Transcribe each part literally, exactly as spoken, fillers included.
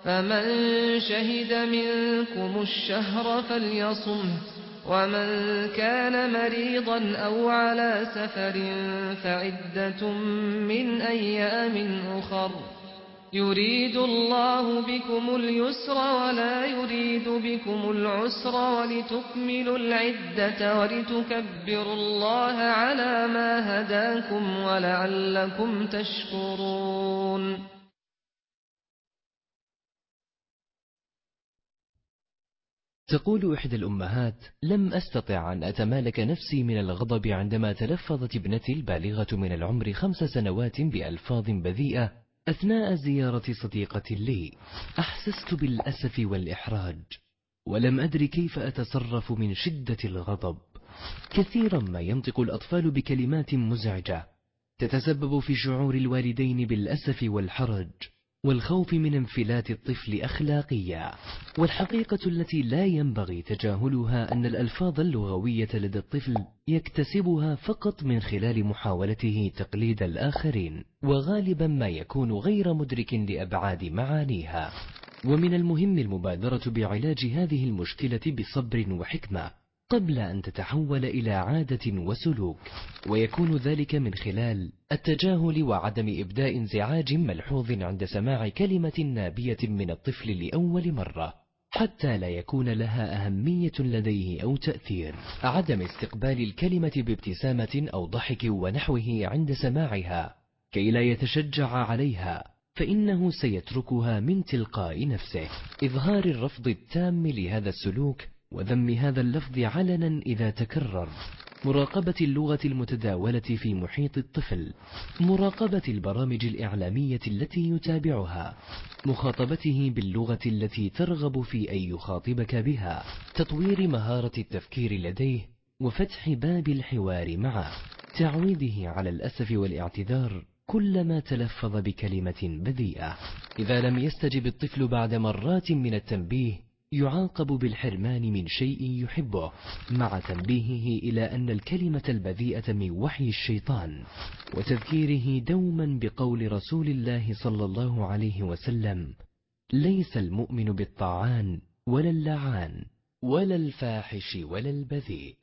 فمن شهد منكم الشهر فليصمه، ومن كان مريضا أو على سفر فعدة من أيام أخر، يريد الله بكم اليسر ولا يريد بكم العسر، ولتكملوا العدة ولتكبروا الله على ما هداكم ولعلكم تشكرون. تقول إحدى الأمهات: لم أستطع أن أتمالك نفسي من الغضب عندما تلفظت ابنتي البالغة من العمر خمس سنوات بألفاظ بذيئة أثناء زيارة صديقة لي. أحسست بالأسف والإحراج، ولم أدر كيف أتصرف من شدة الغضب. كثيرا ما ينطق الأطفال بكلمات مزعجة تتسبب في شعور الوالدين بالأسف والحرج والخوف من انفلات الطفل أخلاقيا. والحقيقة التي لا ينبغي تجاهلها أن الألفاظ اللغوية لدى الطفل يكتسبها فقط من خلال محاولته تقليد الآخرين، وغالبا ما يكون غير مدرك لأبعاد معانيها. ومن المهم المبادرة بعلاج هذه المشكلة بصبر وحكمة قبل أن تتحول إلى عادة وسلوك، ويكون ذلك من خلال التجاهل وعدم إبداء انزعاج ملحوظ عند سماع كلمة نابية من الطفل لأول مرة حتى لا يكون لها أهمية لديه أو تأثير. عدم استقبال الكلمة بابتسامة أو ضحك ونحوه عند سماعها كي لا يتشجع عليها، فإنه سيتركها من تلقاء نفسه. إظهار الرفض التام لهذا السلوك وذم هذا اللفظ علنا إذا تكرر. مراقبة اللغة المتداولة في محيط الطفل. مراقبة البرامج الإعلامية التي يتابعها. مخاطبته باللغة التي ترغب في أن يخاطبك بها. تطوير مهارة التفكير لديه وفتح باب الحوار معه. تعويده على الأسف والاعتذار كلما تلفظ بكلمة بذيئة. إذا لم يستجب الطفل بعد مرات من التنبيه يعاقب بالحرمان من شيء يحبه، مع تنبيهه إلى أن الكلمة البذيئة من وحي الشيطان، وتذكيره دوما بقول رسول الله صلى الله عليه وسلم: ليس المؤمن بالطاعان ولا اللعان ولا الفاحش ولا البذيء.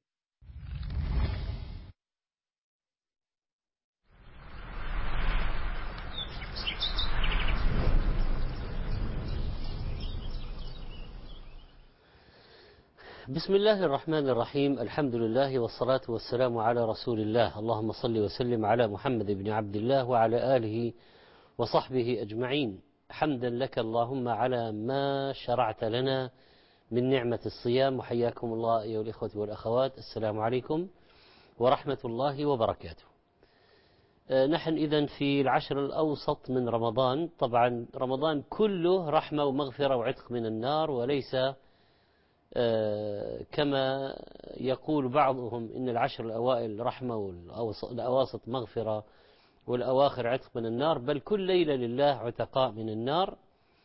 بسم الله الرحمن الرحيم. الحمد لله والصلاة والسلام على رسول الله. اللهم صل وسلم على محمد بن عبد الله وعلى آله وصحبه أجمعين. حمدا لك اللهم على ما شرعت لنا من نعمة الصيام. وحياكم الله أيها الإخوة والأخوات، السلام عليكم ورحمة الله وبركاته. نحن إذن في العشر الأوسط من رمضان. طبعا رمضان كله رحمة ومغفرة وعتق من النار، وليس كما يقول بعضهم إن العشر الأوائل رحمة والأواسط مغفرة والأواخر عتق من النار، بل كل ليلة لله عتقاء من النار.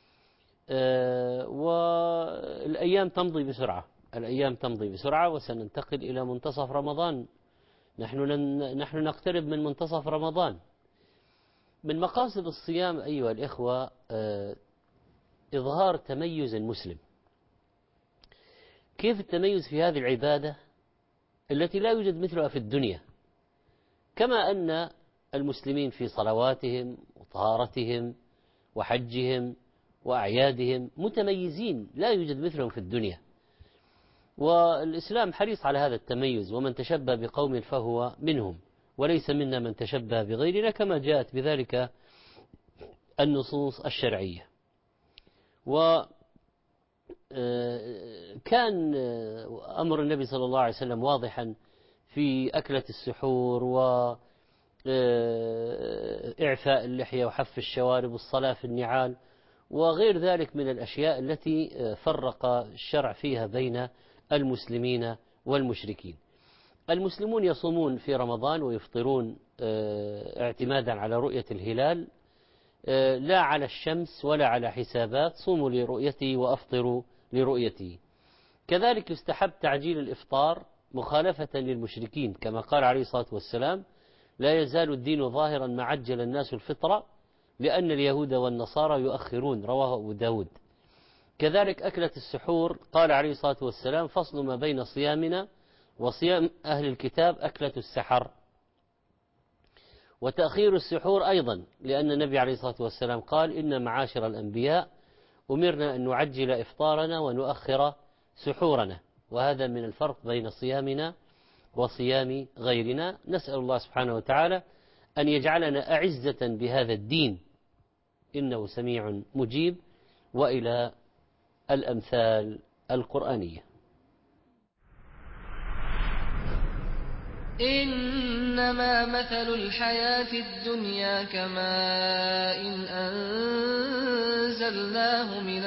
والأيام تمضي بسرعة، الأيام تمضي بسرعة وسننتقل إلى منتصف رمضان. نحن نحن نقترب من منتصف رمضان. من مقاصد الصيام أيها الإخوة إظهار تميز المسلم. كيف التميز في هذه العبادة التي لا يوجد مثلها في الدنيا؟ كما أن المسلمين في صلواتهم وطهارتهم وحجهم وأعيادهم متميزين لا يوجد مثلهم في الدنيا، والإسلام حريص على هذا التميز: ومن تشبه بقوم فهو منهم وليس منا من تشبه بغيرنا، كما جاءت بذلك النصوص الشرعية. و كان أمر النبي صلى الله عليه وسلم واضحا في أكلة السحور وإعفاء اللحية وحف الشوارب والصلاة في النعال وغير ذلك من الأشياء التي فرق الشرع فيها بين المسلمين والمشركين. المسلمون يصومون في رمضان ويفطرون اعتمادا على رؤية الهلال، لا على الشمس ولا على حسابات. صوموا لرؤيته وأفطروا لرؤيته. كذلك يستحب تعجيل الإفطار مخالفة للمشركين، كما قال عليه الصلاة والسلام: لا يزال الدين ظاهرا ما عجل الناس الفطرة لأن اليهود والنصارى يؤخرون، رواه أبو داود. كذلك أكلة السحور، قال عليه الصلاة والسلام: فصل ما بين صيامنا وصيام أهل الكتاب أكلة السحر. وتأخير السحور أيضا، لأن النبي عليه الصلاة والسلام قال: إن معاشر الأنبياء أمرنا أن نعجل إفطارنا ونؤخر سحورنا. وهذا من الفرق بين صيامنا وصيام غيرنا. نسأل الله سبحانه وتعالى أن يجعلنا أعزة بهذا الدين، إنه سميع مجيب. وإلى الأمثال القرآنية. إنما مثل الحياة الدنيا كماء إن أنزلناه من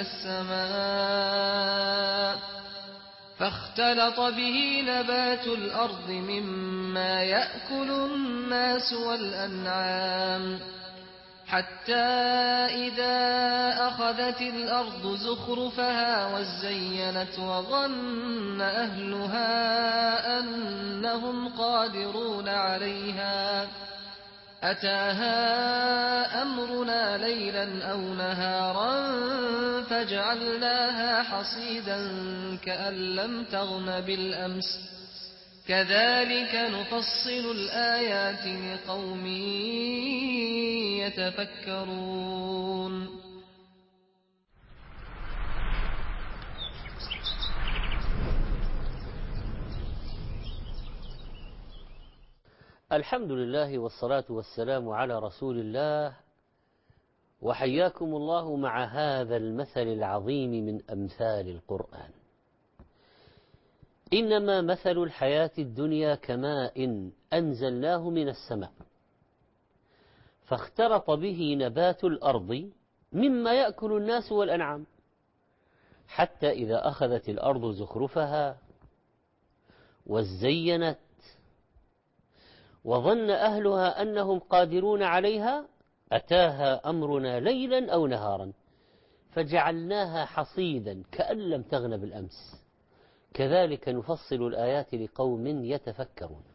السماء فاختلط به نبات الأرض مما يأكل الناس والأنعام حتى إذا أخذت الأرض زخرفها وزينت وظن أهلها أنهم قادرون عليها أتاها أمرنا ليلا أو نهارا فجعلناها حصيدا كأن لم تغن بالأمس كذلك نفصل الآيات لقوم يتفكرون. الحمد لله والصلاة والسلام على رسول الله، وحياكم الله مع هذا المثل العظيم من أمثال القرآن. إنما مثل الحياة الدنيا كماء أنزلناه من السماء فاختلط به نبات الأرض مما يأكل الناس والأنعام حتى إذا أخذت الأرض زخرفها وزينت وظن أهلها أنهم قادرون عليها أتاها أمرنا ليلا أو نهارا فجعلناها حصيدا كأن لم تغن بالأمس كذلك نفصل الآيات لقوم يتفكرون.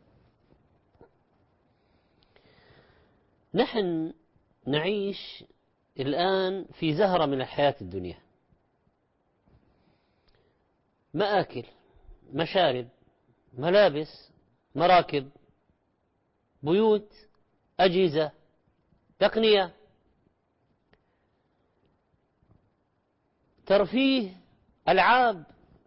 نحن نعيش الآن في زهرة من الحياة الدنيا، مآكل، مشارب، ملابس، مراكب، بيوت، أجهزة، تقنية، ترفيه، ألعاب.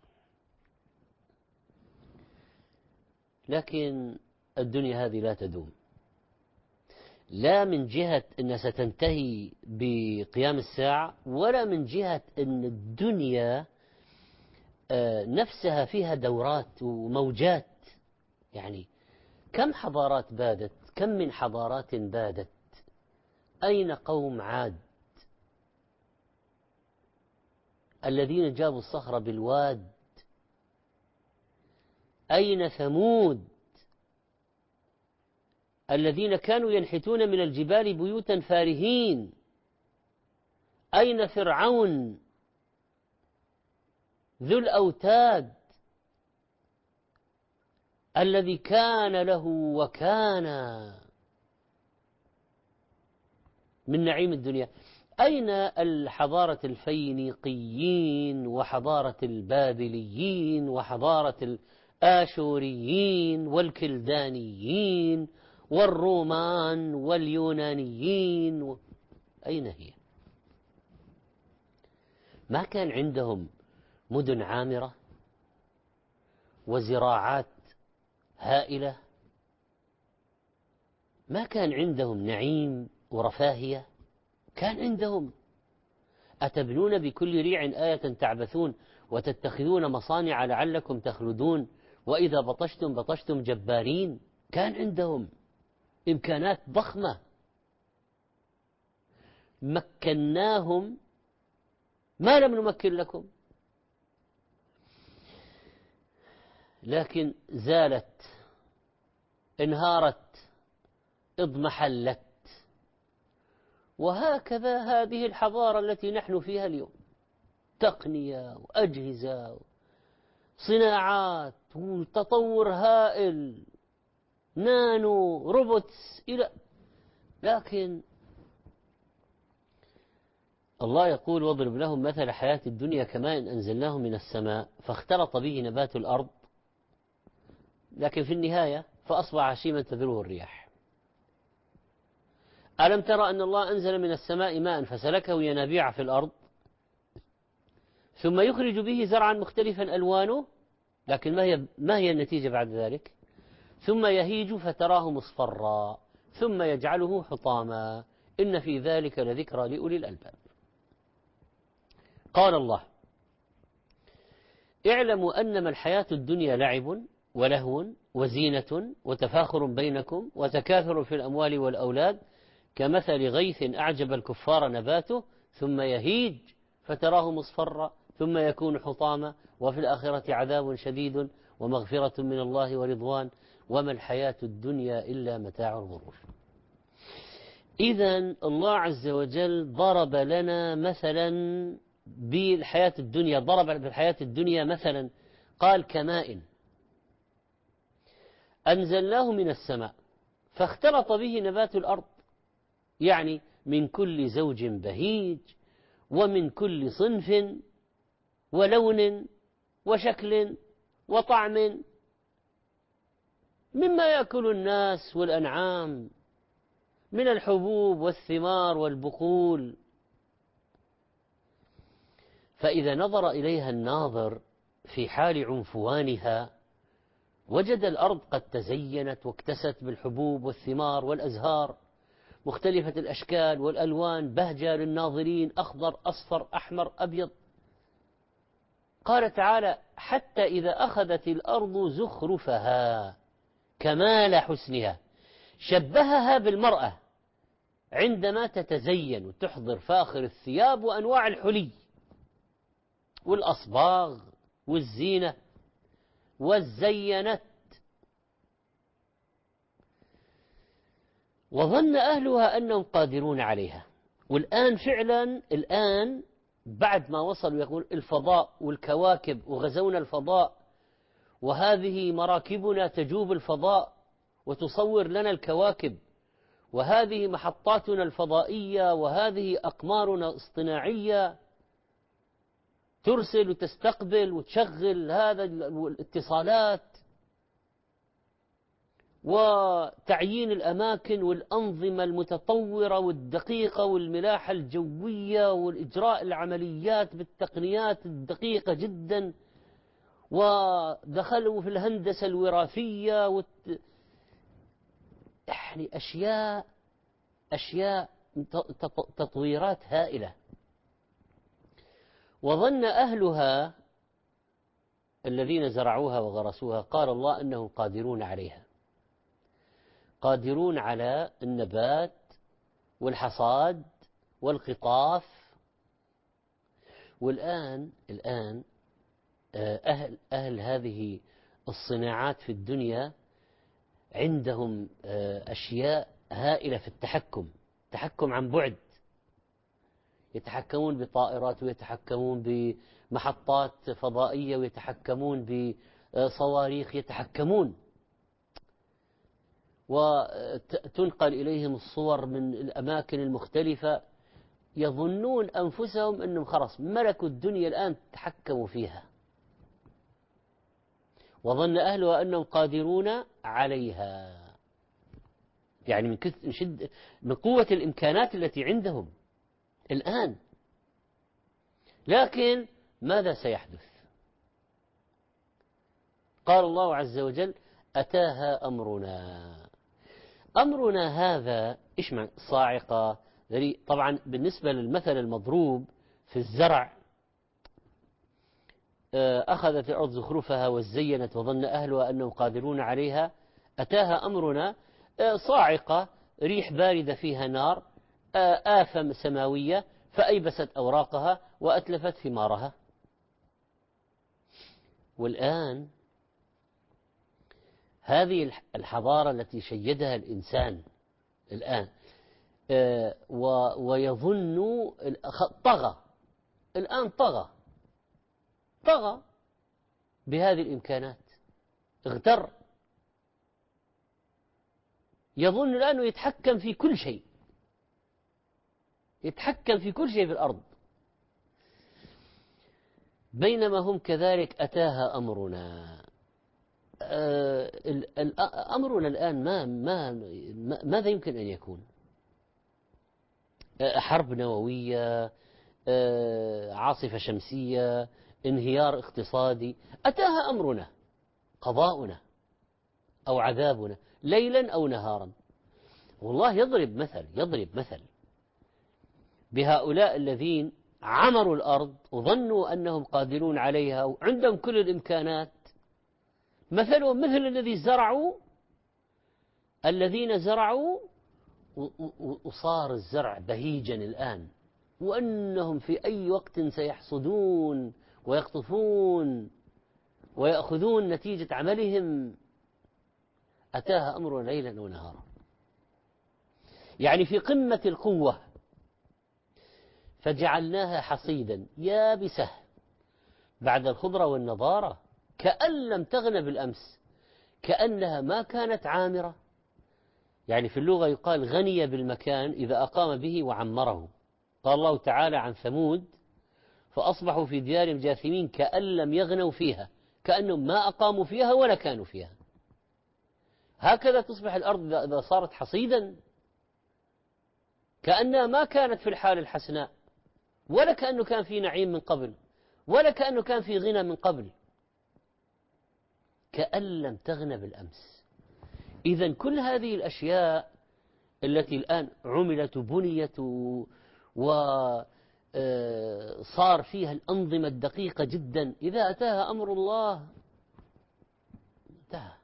لكن الدنيا هذه لا تدوم، لا من جهة أنها ستنتهي بقيام الساعة، ولا من جهة أن الدنيا نفسها فيها دورات وموجات. يعني كم حضارات بادت، كم من حضارات بادت. أين قوم عاد الذين جابوا الصخر بالواد؟ أين ثمود الذين كانوا ينحتون من الجبال بيوتا فارهين؟ أين فرعون ذو الأوتاد الذي كان له وكان من نعيم الدنيا؟ أين الحضارة الفينيقيين وحضارة البابليين وحضارة الآشوريين والكلدانيين والرومان واليونانيين؟ أين هي؟ ما كان عندهم مدن عامرة وزراعات هائلة؟ ما كان عندهم نعيم ورفاهية؟ كان عندهم. أتبنون بكل ريع آية تعبثون وتتخذون مصانع لعلكم تخلدون وإذا بطشتم بطشتم جبارين. كان عندهم إمكانات ضخمة مكناهم ما لم نمكن لكم، لكن زالت، انهارت، اضمحلت. وهكذا هذه الحضارة التي نحن فيها اليوم، تقنية وأجهزة صناعات وتطور هائل، نانو روبوتس إلى، لكن الله يقول واضرب لهم مثل حياة الدنيا كماء أنزلناه من السماء فاختلط به نبات الأرض، لكن في النهاية فأصبح هشيما تذروه الرياح. ألم ترى أن الله أنزل من السماء ماء فسلكه ينابيع في الأرض ثم يخرج به زرعا مختلفا ألوانه، لكن ما هي, ما هي النتيجة بعد ذلك؟ ثم يهيج فتراه مصفرا ثم يجعله حطاما إن في ذلك لذكرى لأولي الألباب. قال الله: اعلموا أنما الحياة الدنيا لعب ولهو وزينة وتفاخر بينكم وتكاثر في الأموال والأولاد كمثل غيث أعجب الكفار نباته ثم يهيج فتراه مصفرا ثم يكون حطاما وفي الآخرة عذاب شديد ومغفرة من الله ورضوان وما الحياة الدنيا إلا متاع الغرور. إذن الله عز وجل ضرب لنا مثلا بالحياة الدنيا، ضرب بالحياة الدنيا مثلا، قال كماء أنزلناه من السماء فاختلط به نبات الأرض، يعني من كل زوج بهيج ومن كل صنف ولون وشكل وطعم مما يأكل الناس والأنعام من الحبوب والثمار والبقول. فإذا نظر إليها الناظر في حال عنفوانها وجد الأرض قد تزينت واكتست بالحبوب والثمار والأزهار مختلفة الأشكال والألوان بهجة للناظرين، أخضر أصفر أحمر أبيض. قال تعالى: حتى إذا أخذت الأرض زخرفها كمال حسنها، شبهها بالمرأة عندما تتزين وتحضر فاخر الثياب وأنواع الحلي والأصباغ والزينة والزينت. وظن أهلها أنهم قادرون عليها. والآن فعلا الآن بعد ما وصلوا يقول الفضاء والكواكب وغزونا الفضاء وهذه مراكبنا تجوب الفضاء وتصور لنا الكواكب وهذه محطاتنا الفضائية وهذه أقمارنا الاصطناعية ترسل وتستقبل وتشغل هذا الاتصالات وتعيين الأماكن والأنظمة المتطورة والدقيقة والملاحة الجوية والإجراء العمليات بالتقنيات الدقيقة جدا، ودخلوا في الهندسة الوراثية والت... يعني أشياء أشياء تطويرات هائلة. وظن أهلها الذين زرعوها وغرسوها قال الله أنهم قادرون عليها، قادرون على النبات والحصاد والقطاف. والآن الآن أهل, أهل هذه الصناعات في الدنيا عندهم أشياء هائلة في التحكم، تحكم عن بعد، يتحكمون بطائرات ويتحكمون بمحطات فضائية ويتحكمون بصواريخ، يتحكمون وتنقل إليهم الصور من الأماكن المختلفة، يظنون أنفسهم أنهم خلاص ملكوا الدنيا الآن تحكموا فيها. وظن أهلها أنهم قادرون عليها، يعني من شد من قوة الإمكانات التي عندهم الآن. لكن ماذا سيحدث؟ قال الله عز وجل: أتاها أمرنا. أمرنا هذا إيش معنى؟ صاعقة. طبعا بالنسبة للمثل المضروب في الزرع، أخذت الأرض زخرفها وزينت وظن أهلها أنهم قادرون عليها. أتاها أمرنا صاعقة، ريح باردة فيها نار، آفة سماوية فأيبست أوراقها وأتلفت ثمارها. والآن هذه الحضارة التي شيدها الإنسان الآن ويظن طغى، الآن طغى طغى بهذه الإمكانات، اغتر، يظن الآن يتحكم في كل شيء، يتحكم في كل شيء في الأرض. بينما هم كذلك أتاها أمرنا. أمرنا الآن ما ما ماذا يمكن أن يكون؟ حرب نووية، عاصفة شمسية، انهيار اقتصادي. أتاها أمرنا، قضاؤنا أو عذابنا، ليلا أو نهارا. والله يضرب مثل يضرب مثل بهؤلاء الذين عمروا الأرض وظنوا أنهم قادرون عليها وعندهم كل الإمكانات. مثلهم مثل الذي زرعوا الذين زرعوا وصار الزرع بهيجا الآن، وأنهم في أي وقت سيحصدون ويقطفون ويأخذون نتيجة عملهم. أتاها أمر ليلا ونهارا، يعني في قمة القوة، فجعلناها حصيدا يابسة بعد الخضرة والنضارة، كأن لم تغن بالأمس، كأنها ما كانت عامرة. يعني في اللغة يقال غني بالمكان إذا أقام به وعمره. قال الله تعالى عن ثمود: فأصبحوا في ديارهم جاثمين كأن لم يغنوا فيها، كأنهم ما أقاموا فيها ولا كانوا فيها. هكذا تصبح الأرض إذا صارت حصيدا، كأنها ما كانت في الحال الحسناء، ولا كأنه كان في نعيم من قبل، ولا كأنه كان في غنى من قبل، كأن لم تغن بالأمس. إذن كل هذه الأشياء التي الآن عملت وبنيت وصار فيها الأنظمة الدقيقة جدا، إذا أتاها أمر الله انتهى.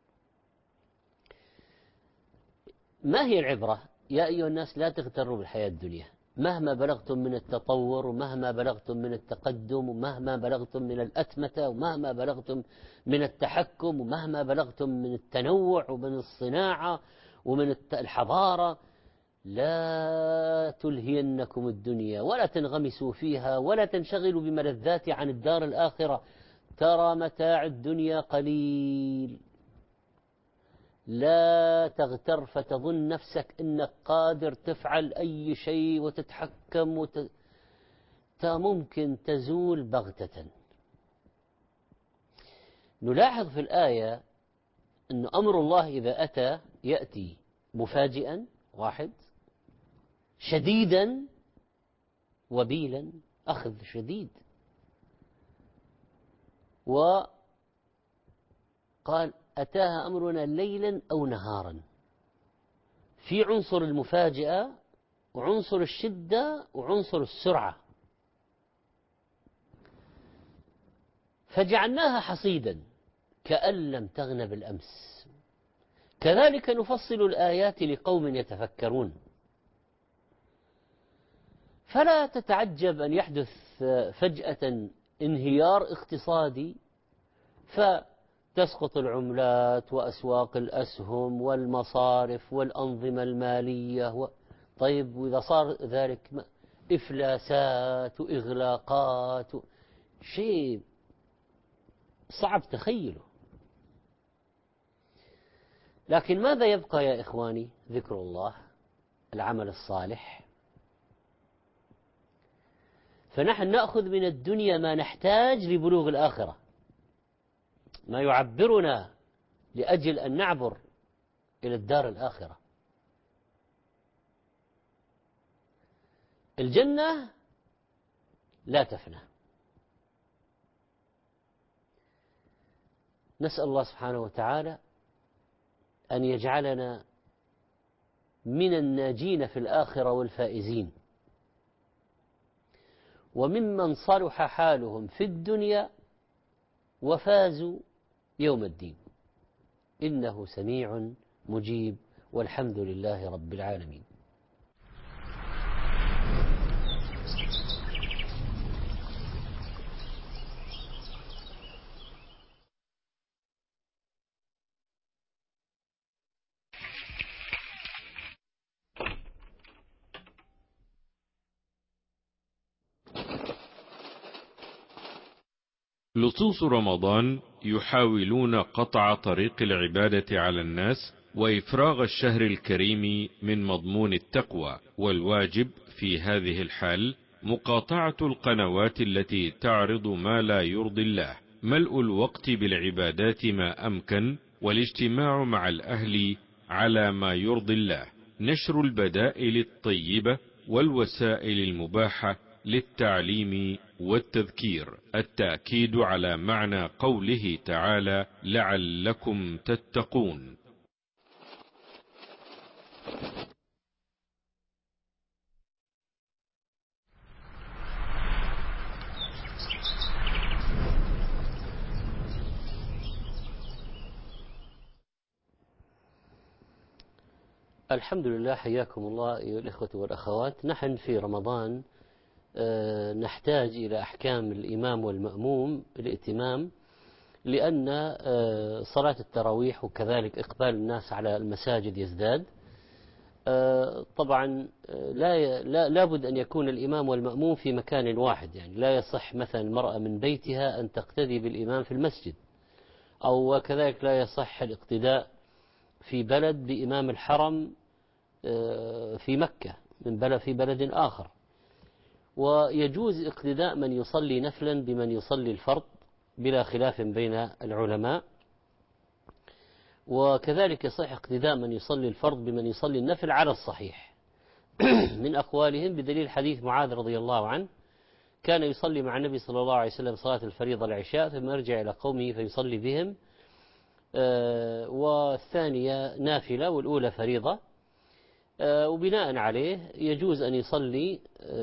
ما هي العبرة؟ يا أيها الناس لا تغتروا بالحياة الدنيا، مهما بلغتم من التطور ومهما بلغتم من التقدم ومهما بلغتم من الأتمتة ومهما بلغتم من التحكم ومهما بلغتم من التنوع ومن الصناعة ومن الحضارة، لا تلهينكم الدنيا ولا تنغمسوا فيها ولا تنشغلوا بملذات عن الدار الآخرة. ترى متاع الدنيا قليل، لا تغتر فتظن نفسك أنك قادر تفعل أي شيء وتتحكم وت... ممكن تزول بغتة. نلاحظ في الآية أن أمر الله إذا أتى يأتي مفاجئا، واحد، شديدا، وبيلا، أخذ شديد. وقال أتاها أمرنا ليلا أو نهارا، في عنصر المفاجأة وعنصر الشدة وعنصر السرعة. فجعلناها حصيدا كأن لم تغن بالأمس، كذلك نفصل الآيات لقوم يتفكرون. فلا تتعجب أن يحدث فجأة انهيار اقتصادي فتسقط العملات وأسواق الأسهم والمصارف والأنظمة المالية و... طيب وإذا صار ذلك إفلاسات وإغلاقات و... شيء صعب تخيله. لكن ماذا يبقى يا إخواني؟ ذكر الله، العمل الصالح. فنحن نأخذ من الدنيا ما نحتاج لبلوغ الآخرة، ما يعبرنا لأجل أن نعبر إلى الدار الآخرة. الجنة لا تفنى. نسأل الله سبحانه وتعالى أن يجعلنا من الناجين في الآخرة والفائزين، وممن صلح حالهم في الدنيا وفازوا يوم الدين، إنه سميع مجيب، والحمد لله رب العالمين. لصوص رمضان يحاولون قطع طريق العبادة على الناس وإفراغ الشهر الكريم من مضمون التقوى، والواجب في هذه الحال مقاطعة القنوات التي تعرض ما لا يرضي الله، ملء الوقت بالعبادات ما أمكن، والاجتماع مع الأهل على ما يرضي الله، نشر البدائل الطيبة والوسائل المباحة للتعليم والتذكير، التأكيد على معنى قوله تعالى لعلكم تتقون. الحمد لله، حياكم الله أيها الإخوة والأخوات. نحن في رمضان نحتاج إلى أحكام الإمام والمأموم الائتمام، لأن صلاة التراويح وكذلك إقبال الناس على المساجد يزداد. طبعا لا لا بد أن يكون الإمام والمأموم في مكان واحد، يعني لا يصح مثلا المرأة من بيتها أن تقتدي بالإمام في المسجد، أو كذلك لا يصح الاقتداء في بلد بإمام الحرم في مكة من بلد في بلد آخر. ويجوز اقتداء من يصلي نفلا بمن يصلي الفرض بلا خلاف بين العلماء، وكذلك يصح اقتداء من يصلي الفرض بمن يصلي النفل على الصحيح من أقوالهم، بدليل حديث معاذ رضي الله عنه كان يصلي مع النبي صلى الله عليه وسلم صلاة الفريضة العشاء ثم يرجع إلى قومه فيصلي بهم، والثانية نافلة والأولى فريضة، وبناء عليه يجوز أن يصلي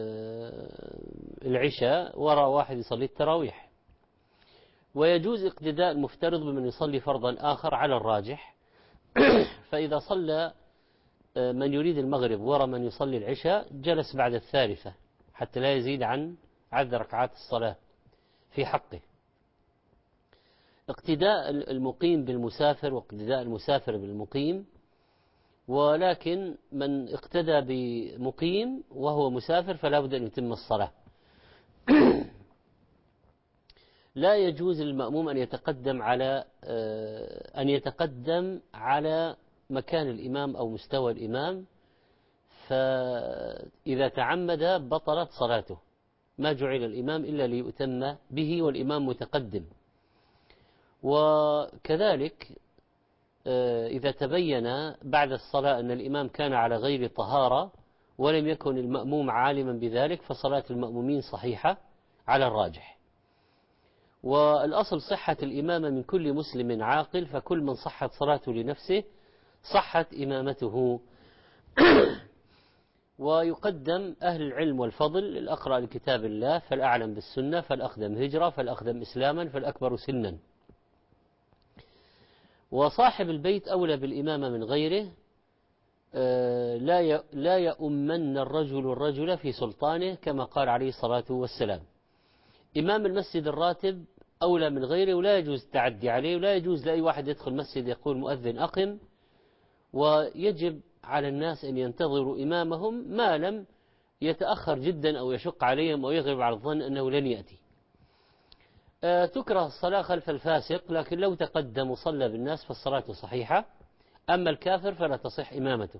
العشاء وراء واحد يصلي التراويح. ويجوز اقتداء المفترض بمن يصلي فرضا آخر على الراجح، فإذا صلى من يريد المغرب وراء من يصلي العشاء جلس بعد الثالثة حتى لا يزيد عن عدد ركعات الصلاة في حقه. اقتداء المقيم بالمسافر واقتداء المسافر بالمقيم، ولكن من اقتدى بمقيم وهو مسافر فلا بد أن يتم الصلاة. لا يجوز للمأموم أن يتقدم على أن يتقدم على مكان الإمام أو مستوى الإمام، فإذا تعمد بطلت صلاته. ما جعل الإمام إلا ليؤتم به والإمام متقدم. وكذلك إذا تبين بعد الصلاة أن الإمام كان على غير طهارة ولم يكن المأموم عالما بذلك فصلاة المأمومين صحيحة على الراجح. والأصل صحة الإمامة من كل مسلم عاقل، فكل من صحت صلاته لنفسه صحت إمامته. ويقدم أهل العلم والفضل، الأقرأ لكتاب الله فالأعلم بالسنة فالأقدم هجرة فالأقدم إسلاما فالأكبر سنا. وصاحب البيت أولى بالإمامة من غيره، لا لا يؤمن الرجل الرجل في سلطانه كما قال عليه الصلاة والسلام. إمام المسجد الراتب أولى من غيره، ولا يجوز التعدي عليه، ولا يجوز لأي واحد يدخل مسجد يقول مؤذن أقم، ويجب على الناس أن ينتظروا إمامهم ما لم يتأخر جدا أو يشق عليهم أو يغلب على الظن أنه لن يأتي. تكره الصلاة خلف الفاسق، لكن لو تقدم وصلى بالناس فالصلاة صحيحة. أما الكافر فلا تصح إمامته.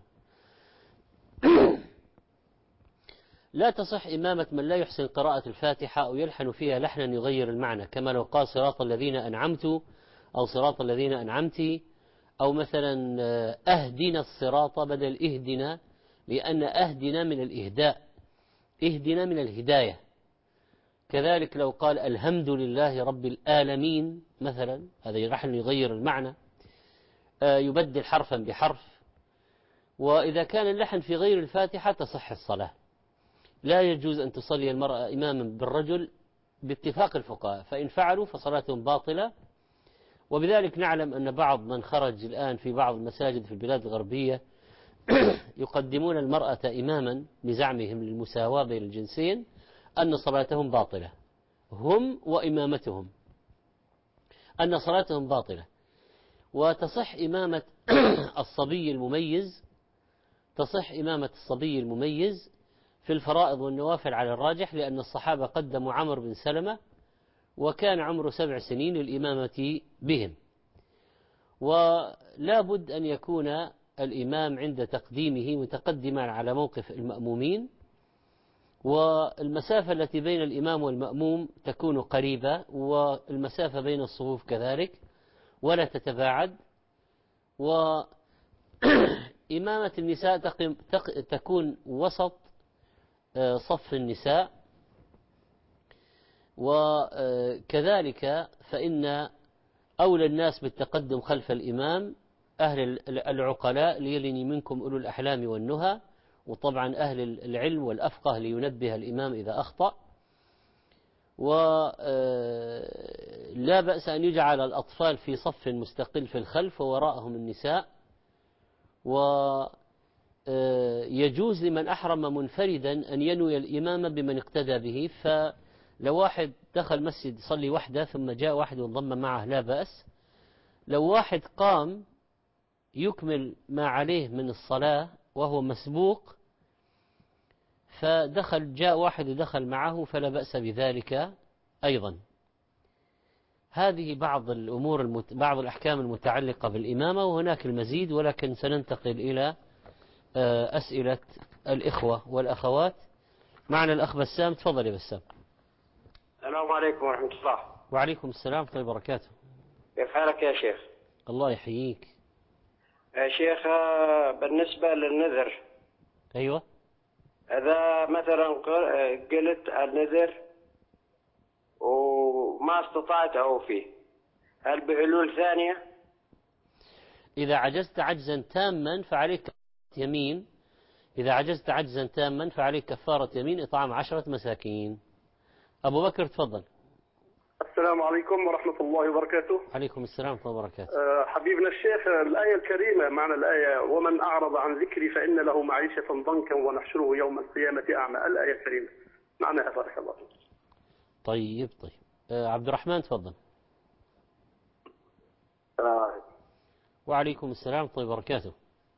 لا تصح إمامة من لا يحسن قراءة الفاتحة أو يلحن فيها لحنا يغير المعنى، كما لو قال صراط الذين أنعمت أو صراط الذين أنعمتي، أو مثلا أهدنا الصراط بدل اهدنا، لأن أهدنا من الإهداء، اهدنا من الهداية. كذلك لو قال الحمد لله رب العالمين مثلا، هذا لحن يغير المعنى، يبدل حرفا بحرف. وإذا كان اللحن في غير الفاتحة تصح الصلاة. لا يجوز أن تصلي المرأة إماما بالرجل باتفاق الفقهاء، فإن فعلوا فصلاتهم باطلة. وبذلك نعلم أن بعض من خرج الآن في بعض المساجد في البلاد الغربية يقدمون المرأة إماما بزعمهم للمساواة بين الجنسين، أن صلاتهم باطلة، هم وإمامتهم أن صلاتهم باطلة. وتصح إمامة الصبي المميز، تصح إمامة الصبي المميز في الفرائض والنوافل على الراجح، لأن الصحابة قدموا عمرو بن سلمة وكان عمره سبع سنين للإمامة بهم. ولا بد أن يكون الإمام عند تقديمه متقدما على موقف المأمومين، والمسافة التي بين الإمام والمأموم تكون قريبة، والمسافة بين الصفوف كذلك ولا تتباعد. وإمامة النساء تكون وسط صف النساء، وكذلك فإن أولى الناس بالتقدم خلف الإمام أهل العقلاء ليلني منكم أولو الأحلام والنهى، وطبعا أهل العلم والأفقه لينبه الإمام إذا أخطأ. ولا بأس أن يجعل الأطفال في صف مستقل في الخلف ووراءهم النساء. ويجوز لمن أحرم منفردا أن ينوي الإمامة بمن اقتدى به، فلو واحد دخل مسجد يصلي وحده ثم جاء واحد وانضم معه لا بأس. لو واحد قام يكمل ما عليه من الصلاة وهو مسبوق فدخل جاء واحد ودخل معه فلا بأس بذلك أيضا. هذه بعض الأمور المت... بعض الأحكام المتعلقة بالإمامة، وهناك المزيد، ولكن سننتقل إلى أسئلة الإخوة والأخوات. معنا الأخ بسام، تفضل يا بسام. السلام عليكم ورحمة الله. وعليكم السلام ورحمة الله وبركاته. كيف حالك يا شيخ؟ الله يحييك يا شيخ. بالنسبة للنذر، أيوة، إذا مثلا قلت النذر وما استطعت أوفي، هل بحلول ثانية؟ إذا عجزت عجزا تاما فعليك كفارة يمين. إذا عجزت عجزا تاما فعليك كفارة يمين إطعام عشرة مساكين. أبو بكر تفضل. السلام عليكم ورحمة الله وبركاته. عليكم السلام ورحمة الله وبركاته. أه حبيبنا الشيخ، الآية الكريمة معنى الآية ومن أعرض عن ذكري فإن له معيشة ضنكا ونحشره يوم القيامة أعمى، الآية الكريمة معناها بارك الله. طيب طيب أه عبد الرحمن تفضل. السلام عليكم. وعليكم السلام ورحمة الله وبركاته.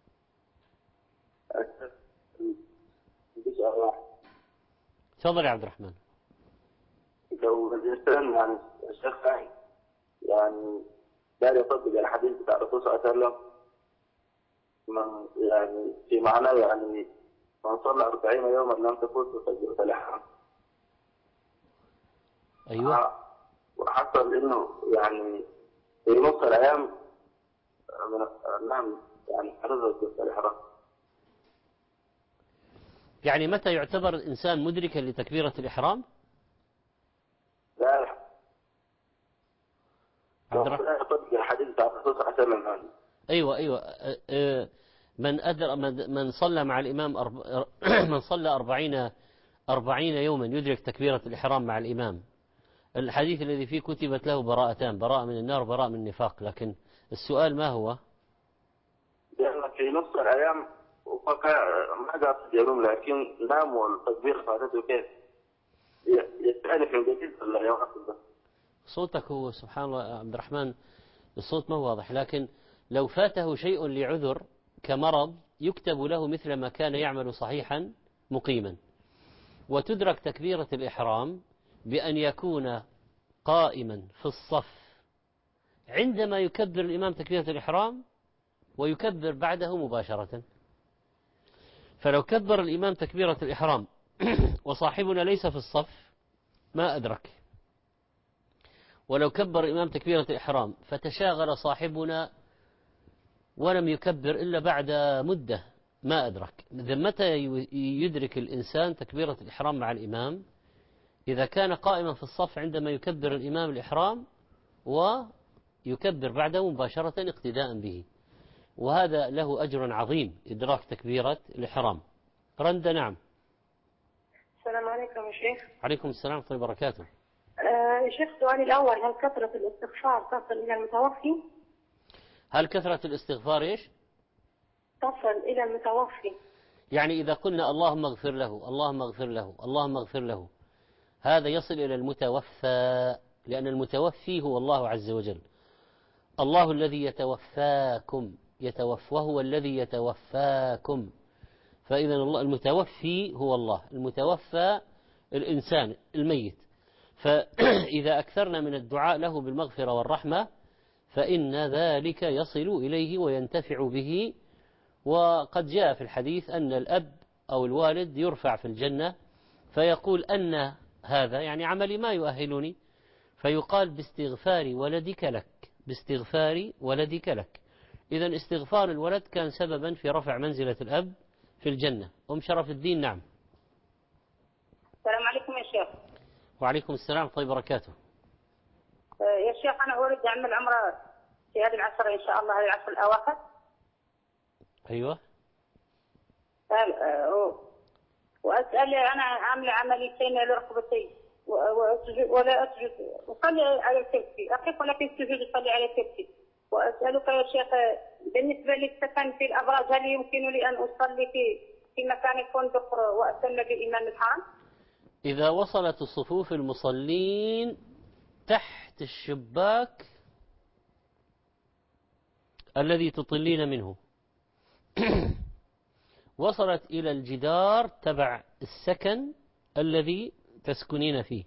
تفضل يا عبد الرحمن. لو الإنسان يعني الشيخ يعني لا يطبق الحديث بتاع الرسول صلى الله عليه وسلم من يعني في معناه يعني من صلى أربعين يوما لم تفوته تكبيرة الإحرام. أيوة. وحصل إنه يعني في نص الأيام من نعم يعني حرز تكبيرة الإحرام. يعني متى يعتبر الإنسان مدركا لتكبيرة الإحرام؟ لا عبد الرحمن. لا يطبق الحديث بتاع الرسول صلى الله عليه وسلم. أيوة أيوة من أدر من صلى مع الإمام أرب... من صلى أربعين أربعين يوما يدرك تكبيرة الإحرام مع الإمام. الحديث الذي فيه كتبت له براءتان، براءة من النار وبراءة من النفاق. لكن السؤال ما هو؟ لأن في نص الأيام ما قاعد يقولون، لكن نام والتكبير فاتته كيف يستأنف من جديد ولا يوقف؟ صوتك هو سبحان الله عبد الرحمن الصوت ما هو واضح، لكن لو فاته شيء لعذر كمرض يكتب له مثل ما كان يعمل صحيحا مقيما. وتدرك تكبيرة الإحرام بأن يكون قائما في الصف عندما يكبر الإمام تكبيرة الإحرام ويكبر بعده مباشرة. فلو كبر الإمام تكبيرة الإحرام وصاحبنا ليس في الصف ما أدرك، ولو كبر الإمام تكبيرة الإحرام فتشاغل صاحبنا ولم يكبر إلا بعد مدة ما أدرك. إذا متى يدرك الإنسان تكبيرة الإحرام مع الإمام؟ إذا كان قائما في الصف عندما يكبر الإمام الإحرام ويكبر بعده مباشرة اقتداء به، وهذا له أجر عظيم إدراك تكبيرة الإحرام. رندا. نعم. السلام عليكم يا شيخ. عليكم السلام ورحمة الله وبركاته. آه يا شيخ، سؤالي الأول، هل كثرة الاستغفار تصل إلى المتوفي؟ هل كثرة الاستغفار إيش؟ تصل إلى المتوفي. يعني إذا قلنا اللهم اغفر له اللهم اغفر له اللهم اغفر له، هذا يصل إلى المتوفى، لأن المتوفي هو الله عز وجل. الله الذي يتوفاكم يتوفى وهو الذي يتوفاكم، فإذا الله المتوفي هو الله، المتوفى الإنسان الميت. فإذا أكثرنا من الدعاء له بالمغفرة والرحمة فإن ذلك يصل إليه وينتفع به. وقد جاء في الحديث أن الأب أو الوالد يرفع في الجنة فيقول أن هذا يعني عملي ما يؤهلني، فيقال باستغفار ولدك لك، باستغفار ولدك لك. إذن استغفار الولد كان سببا في رفع منزلة الأب في الجنة. أم شرف الدين. نعم. السلام عليكم يا شيخ. وعليكم السلام ورحمة الله وبركاته. يا شيخ أنا أريد أعمل عمرة في هذه العشر إن شاء الله، هذه العشر الأواخر. أيوة. وأسأل أنا عاملة عمليتين لركبتي ولا أسجد، أصلي على كرسي أقف ولكن السجود أصلي على كرسي. وأسألك يا شيخ بالنسبة للسكن في الأبراج، هل يمكن لي أن أصلي في في مكان الفندق وأسلم بإمام الحرم؟ إذا وصلت الصفوف المصلين تحت الشباك الذي تطلين منه وصلت إلى الجدار تبع السكن الذي تسكنين فيه،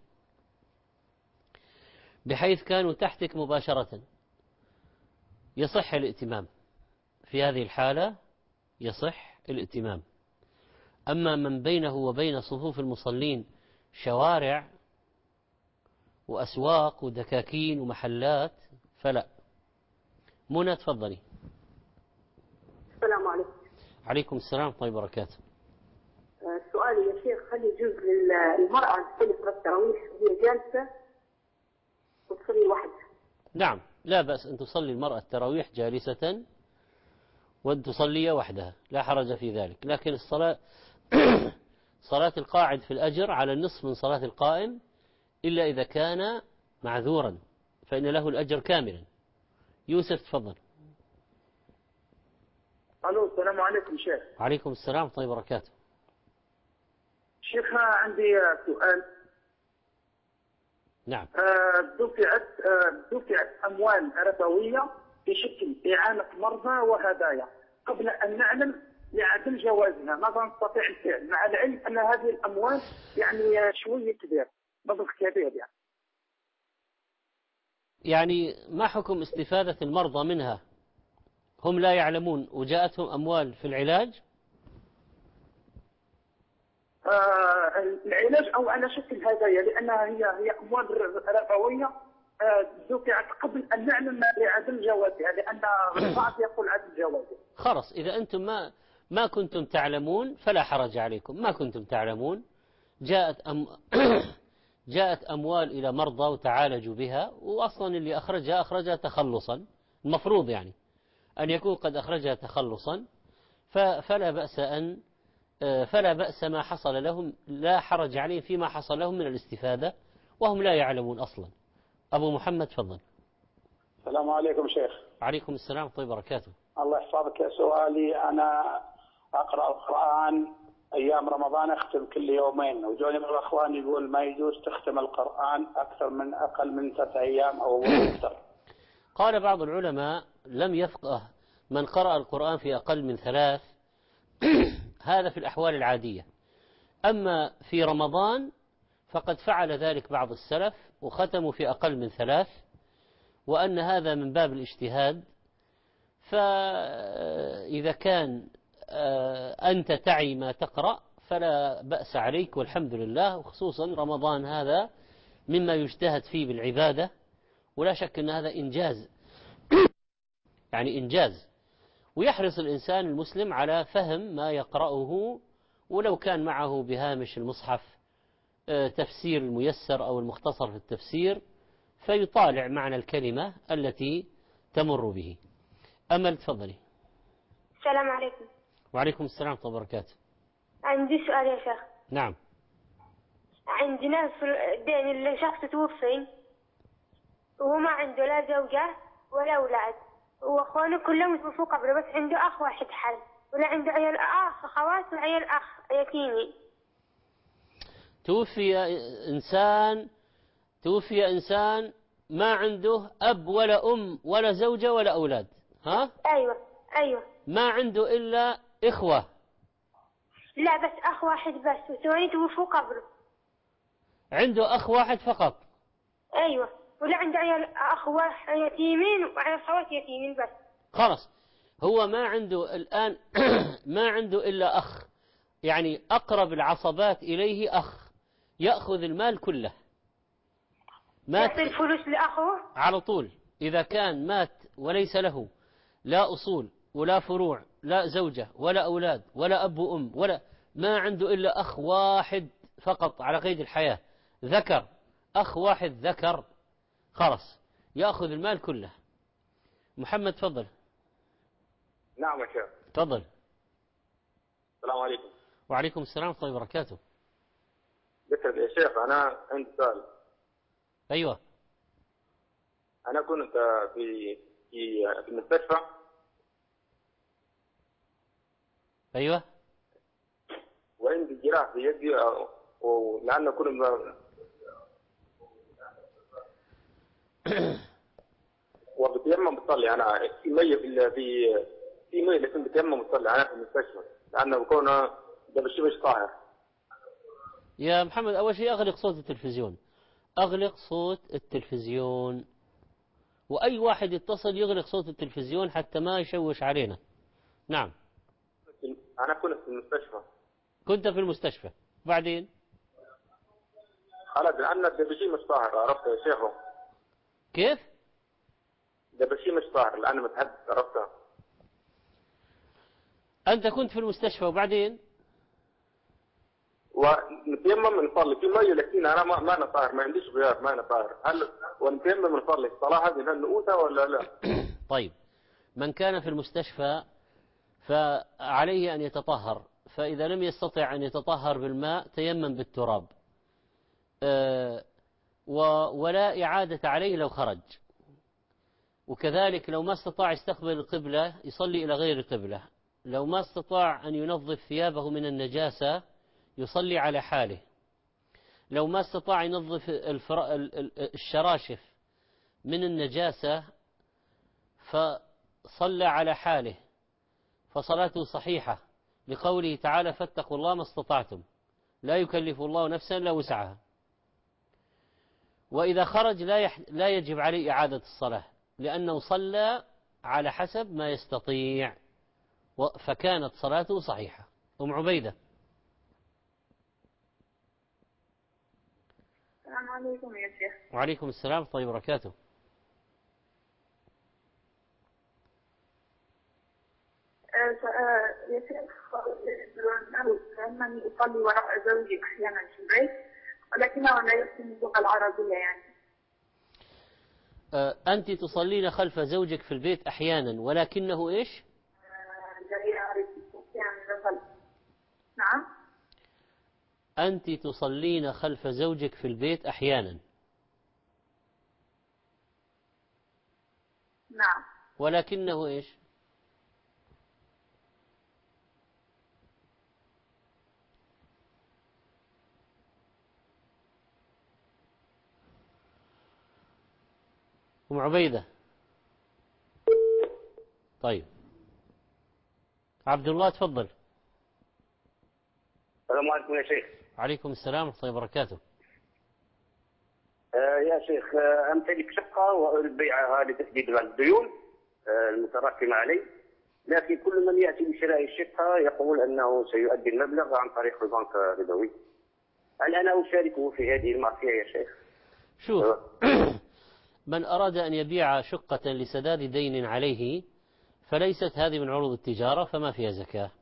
بحيث كانوا تحتك مباشرة، يصح الائتمام. في هذه الحالة يصح الائتمام. أما من بينه وبين صفوف المصلين شوارع وأسواق ودكاكين ومحلات فلا. منى تفضلي. السلام عليكم. عليكم السلام ورحمة الله وبركاته. سؤالي يا شيخ، هل يجوز للمرأة أن تصلي صلاة التراويح وهي جالسة وتصلي وحدها؟ نعم، لا بأس أن تصلي المرأة التراويح جالسة وأن تصلي وحدها، لا حرج في ذلك. لكن الصلاة صلاة القاعد في الأجر على النصف من صلاة القائم، إلا إذا كان معذورا فإن له الأجر كاملا. يوسف تفضل. الو السلام عليكم شيخ. وعليكم السلام ورحمة الله وبركاته. شيخ عندي سؤال. نعم. دفعت دفعت أموال ربوية في شكل إعانة مرضى وهدايا قبل أن نعلم لعدم جوازها. ماذا نستطيع الفعل مع العلم أن هذه الأموال يعني شوية كبير، مبلغ كبير يعني؟ يعني ما حكم استفادة المرضى منها؟ هم لا يعلمون وجاءتهم أموال في العلاج؟ آه العلاج أو على شكل هدايا، لأنها هي هي أموال ربوية دفعت آه قبل أن نعلم لعدم جوازها، لأن البعض يقول عدم جوازها. خلاص، إذا أنتم ما ما كنتم تعلمون فلا حرج عليكم. ما كنتم تعلمون، جاءت أم جاءت أموال إلى مرضى وتعالجوا بها، وأصلا اللي أخرجها أخرجها تخلصا، المفروض يعني أن يكون قد أخرجها تخلصا، فلا بأس أن فلا بأس ما حصل لهم، لا حرج عليهم فيما حصل لهم من الاستفادة وهم لا يعلمون أصلا. أبو محمد تفضل. السلام عليكم شيخ. عليكم السلام ورحمة الله وبركاته. الله يحفظك. سؤالي أنا أقرأ القرآن أيام رمضان، أختم كل يومين، وجوني من الأخوان يقول ما يجوز تختم القرآن أكثر من أقل من ثلاثة أيام أو أكثر. قال بعض العلماء لم يفقه من قرأ القرآن في أقل من ثلاث هذا في الأحوال العادية. أما في رمضان فقد فعل ذلك بعض السلف وختموا في أقل من ثلاث، وأن هذا من باب الاجتهاد. فإذا كان أنت تعي ما تقرأ فلا بأس عليك والحمد لله، وخصوصا رمضان هذا مما يجتهد فيه بالعبادة، ولا شك أن هذا إنجاز يعني إنجاز، ويحرص الإنسان المسلم على فهم ما يقرأه، ولو كان معه بهامش المصحف تفسير الميسر أو المختصر في التفسير فيطالع معنى الكلمة التي تمر به. أمل تفضلي. السلام عليكم. وعليكم السلام ورحمة الله وبركاته. عندي سؤال يا شيخ. نعم. عندنا في الدين اللي شخص توفي وهو ما عنده لا زوجة ولا أولاد، وأخوانه كلهم توفوا قبله، بس عنده أخ واحد حل، ولا عنده عيال أخ أخوات وعيال أخ يتيمين. توفي إنسان توفي إنسان ما عنده أب ولا أم ولا زوجة ولا أولاد، ها؟ أيوة أيوة. ما عنده إلا إخوة. لا بس أخ واحد بس، وثواني توفوا قبله. عنده أخ واحد فقط. أيوة، ولا عنده عيال أخوة يتيمين وعيال أخوات يتيمين بس. خلاص، هو ما عنده الآن ما عنده إلا أخ، يعني أقرب العصبات إليه أخ، يأخذ المال كله. مات يعطي الفلوس لأخوه على طول. إذا كان مات وليس له لا أصول ولا فروع، لا زوجة ولا أولاد ولا أب وأم، ولا ما عنده إلا أخ واحد فقط على قيد الحياة، ذكر، أخ واحد ذكر، خلاص يأخذ المال كله. محمد تفضل. نعم يا شيخ. تفضل. السلام عليكم. وعليكم السلام ورحمة الله وبركاته. ذكرت يا شيخ، أنا عندي سؤال. أيوة. أنا كنت في في في المستشفى. أيوة. وعندي جراح في يدي، ولأنه كنت وبتيمم بتصلي. أنا في مية في في في مية لكن بتيمم بتصلي أنا في المستشفى، لأنه بكون ده مش مش طاهر. يا محمد أول شيء أغلق صوت التلفزيون، أغلق صوت التلفزيون، وأي واحد يتصل يغلق صوت التلفزيون حتى ما يشوش علينا. نعم. أنا كنت في المستشفى. كنت في المستشفى بعدين؟ خلاص، لأن الدبشي مش طاهر، عرفت يا شيخ؟ كيف؟ الدبشي مش طاهر لأنه متحدث، عرفتها. أنت كنت في المستشفى وبعدين؟ ونتيمم نصلي في مية، لكن أنا ما ما أنا طاهر، ما عنديش غيار، ما أنا طاهر. هل ونتيمم نصلي الصلاة هذه هل نؤوتها ولا لا؟ طيب، من كان في المستشفى فعليه أن يتطهر، فإذا لم يستطع أن يتطهر بالماء تيمم بالتراب، أه ولا إعادة عليه لو خرج. وكذلك لو ما استطاع يستقبل القبلة يصلي إلى غير القبلة. لو ما استطاع أن ينظف ثيابه من النجاسة يصلي على حاله. لو ما استطاع ينظف الشراشف من النجاسة فصلى على حاله، فصلاته صحيحة، لقوله تعالى فاتقوا الله ما استطعتم، لا يكلف الله نفسا لا وسعها. وإذا خرج لا, يح... لا يجب عليه إعادة الصلاة، لأنه صلى على حسب ما يستطيع، فكانت صلاته صحيحة. أم عبيدة. السلام عليكم يا شيخ. وعليكم السلام ورحمة الله وبركاته. يا شيخ، أنني أصلي وراء زوجي أحيانا في البيت، ولكنه لا يحسن اللغة العربية يعني. أنت تصلين خلف زوجك في البيت أحيانا ولكنه إيش؟ لا يعرف اللغة. نعم. أنت تصلين خلف زوجك في البيت أحيانا. نعم. ولكنه إيش؟ أم عبيدة. طيب، عبد الله تفضل. السلام عليكم يا شيخ. عليكم السلام ورحمة الله وبركاته. آه يا شيخ، آه أمتلك شقة وأريد بيعها لتسديد الديون آه المتراكمة علي، لكن كل من يأتي بشراء الشقة يقول أنه سيؤدي المبلغ عن طريق البنك الربوي. هل أنا أشاركه في هذه المعصية يا شيخ؟ شوف، من أراد أن يبيع شقة لسداد دين عليه فليست هذه من عروض التجارة، فما فيها زكاة.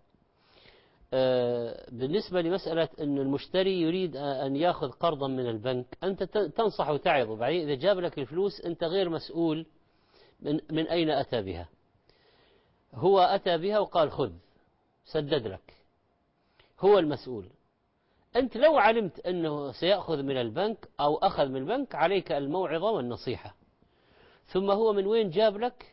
بالنسبة لمسألة أن المشتري يريد أن يأخذ قرضا من البنك، أنت تنصح وتعظ، بعدين إذا جاب لك الفلوس أنت غير مسؤول من, من أين أتى بها. هو أتى بها وقال خذ، سدد لك، هو المسؤول. أنت لو علمت أنه سيأخذ من البنك أو أخذ من البنك عليك الموعظة والنصيحة، ثم هو من وين جاب لك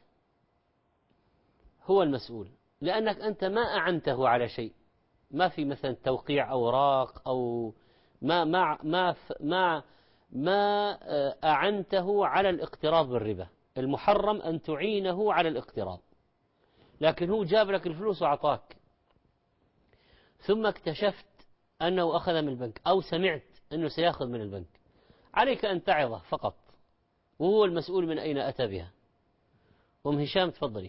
هو المسؤول، لأنك أنت ما أعنته على شيء، ما في مثلا توقيع أوراق أو ما ما ما ما ما أعنته على الاقتراض بالربا. المحرم أن تعينه على الاقتراض، لكن هو جاب لك الفلوس وعطاك، ثم اكتشفت أنه أخذ من البنك أو سمعت أنه سيأخذ من البنك، عليك أن تعظه فقط، وهو المسؤول من أين أتى بها. أم هشام تفضلي.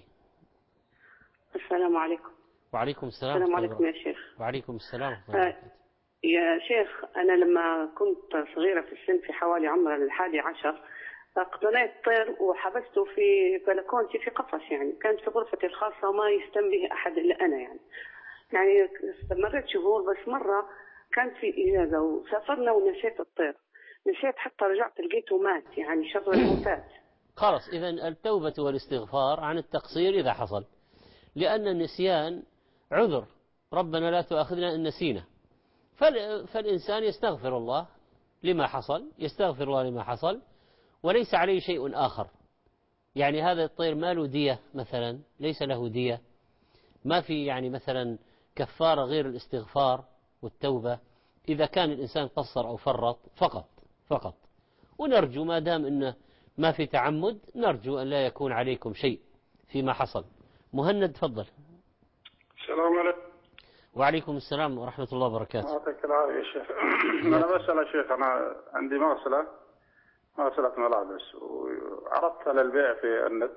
السلام عليكم. وعليكم السلام. السلام عليكم يا شيخ. وعليكم السلام. آه يا شيخ، أنا لما كنت صغيرة في السن في حوالي عمر الحادي عشر اقتنيت طير وحبسته في بلكونتي في قفص، يعني كانت في غرفتي الخاصة وما يهتم به أحد إلا أنا. يعني يعني استمرت شهور، بس مرة كانت في إجازة وسافرنا ونسيت الطير، نسيت حتى رجعت لقيته مات، يعني شر الموتات. خلاص، إذن التوبة والاستغفار عن التقصير إذا حصل، لأن النسيان عذر، ربنا لا تؤاخذنا إن نسينا. فالإنسان يستغفر الله لما حصل، يستغفر الله لما حصل، وليس عليه شيء آخر. يعني هذا الطير ما له دية مثلا، ليس له دية، ما في يعني مثلا كفارة غير الاستغفار والتوبة إذا كان الإنسان قصر أو فرط فقط فقط. ونرجو ما دام إنه ما في تعمد، نرجو أن لا يكون عليكم شيء فيما حصل. مهند تفضل. السلام عليكم. وعليكم السلام ورحمة الله وبركاته. يعطيك العافية يا شيخ. أنا بسأل يا شيخ، أنا عندي مغسلة مغسلة ملابس وعرضتها للبيع في النت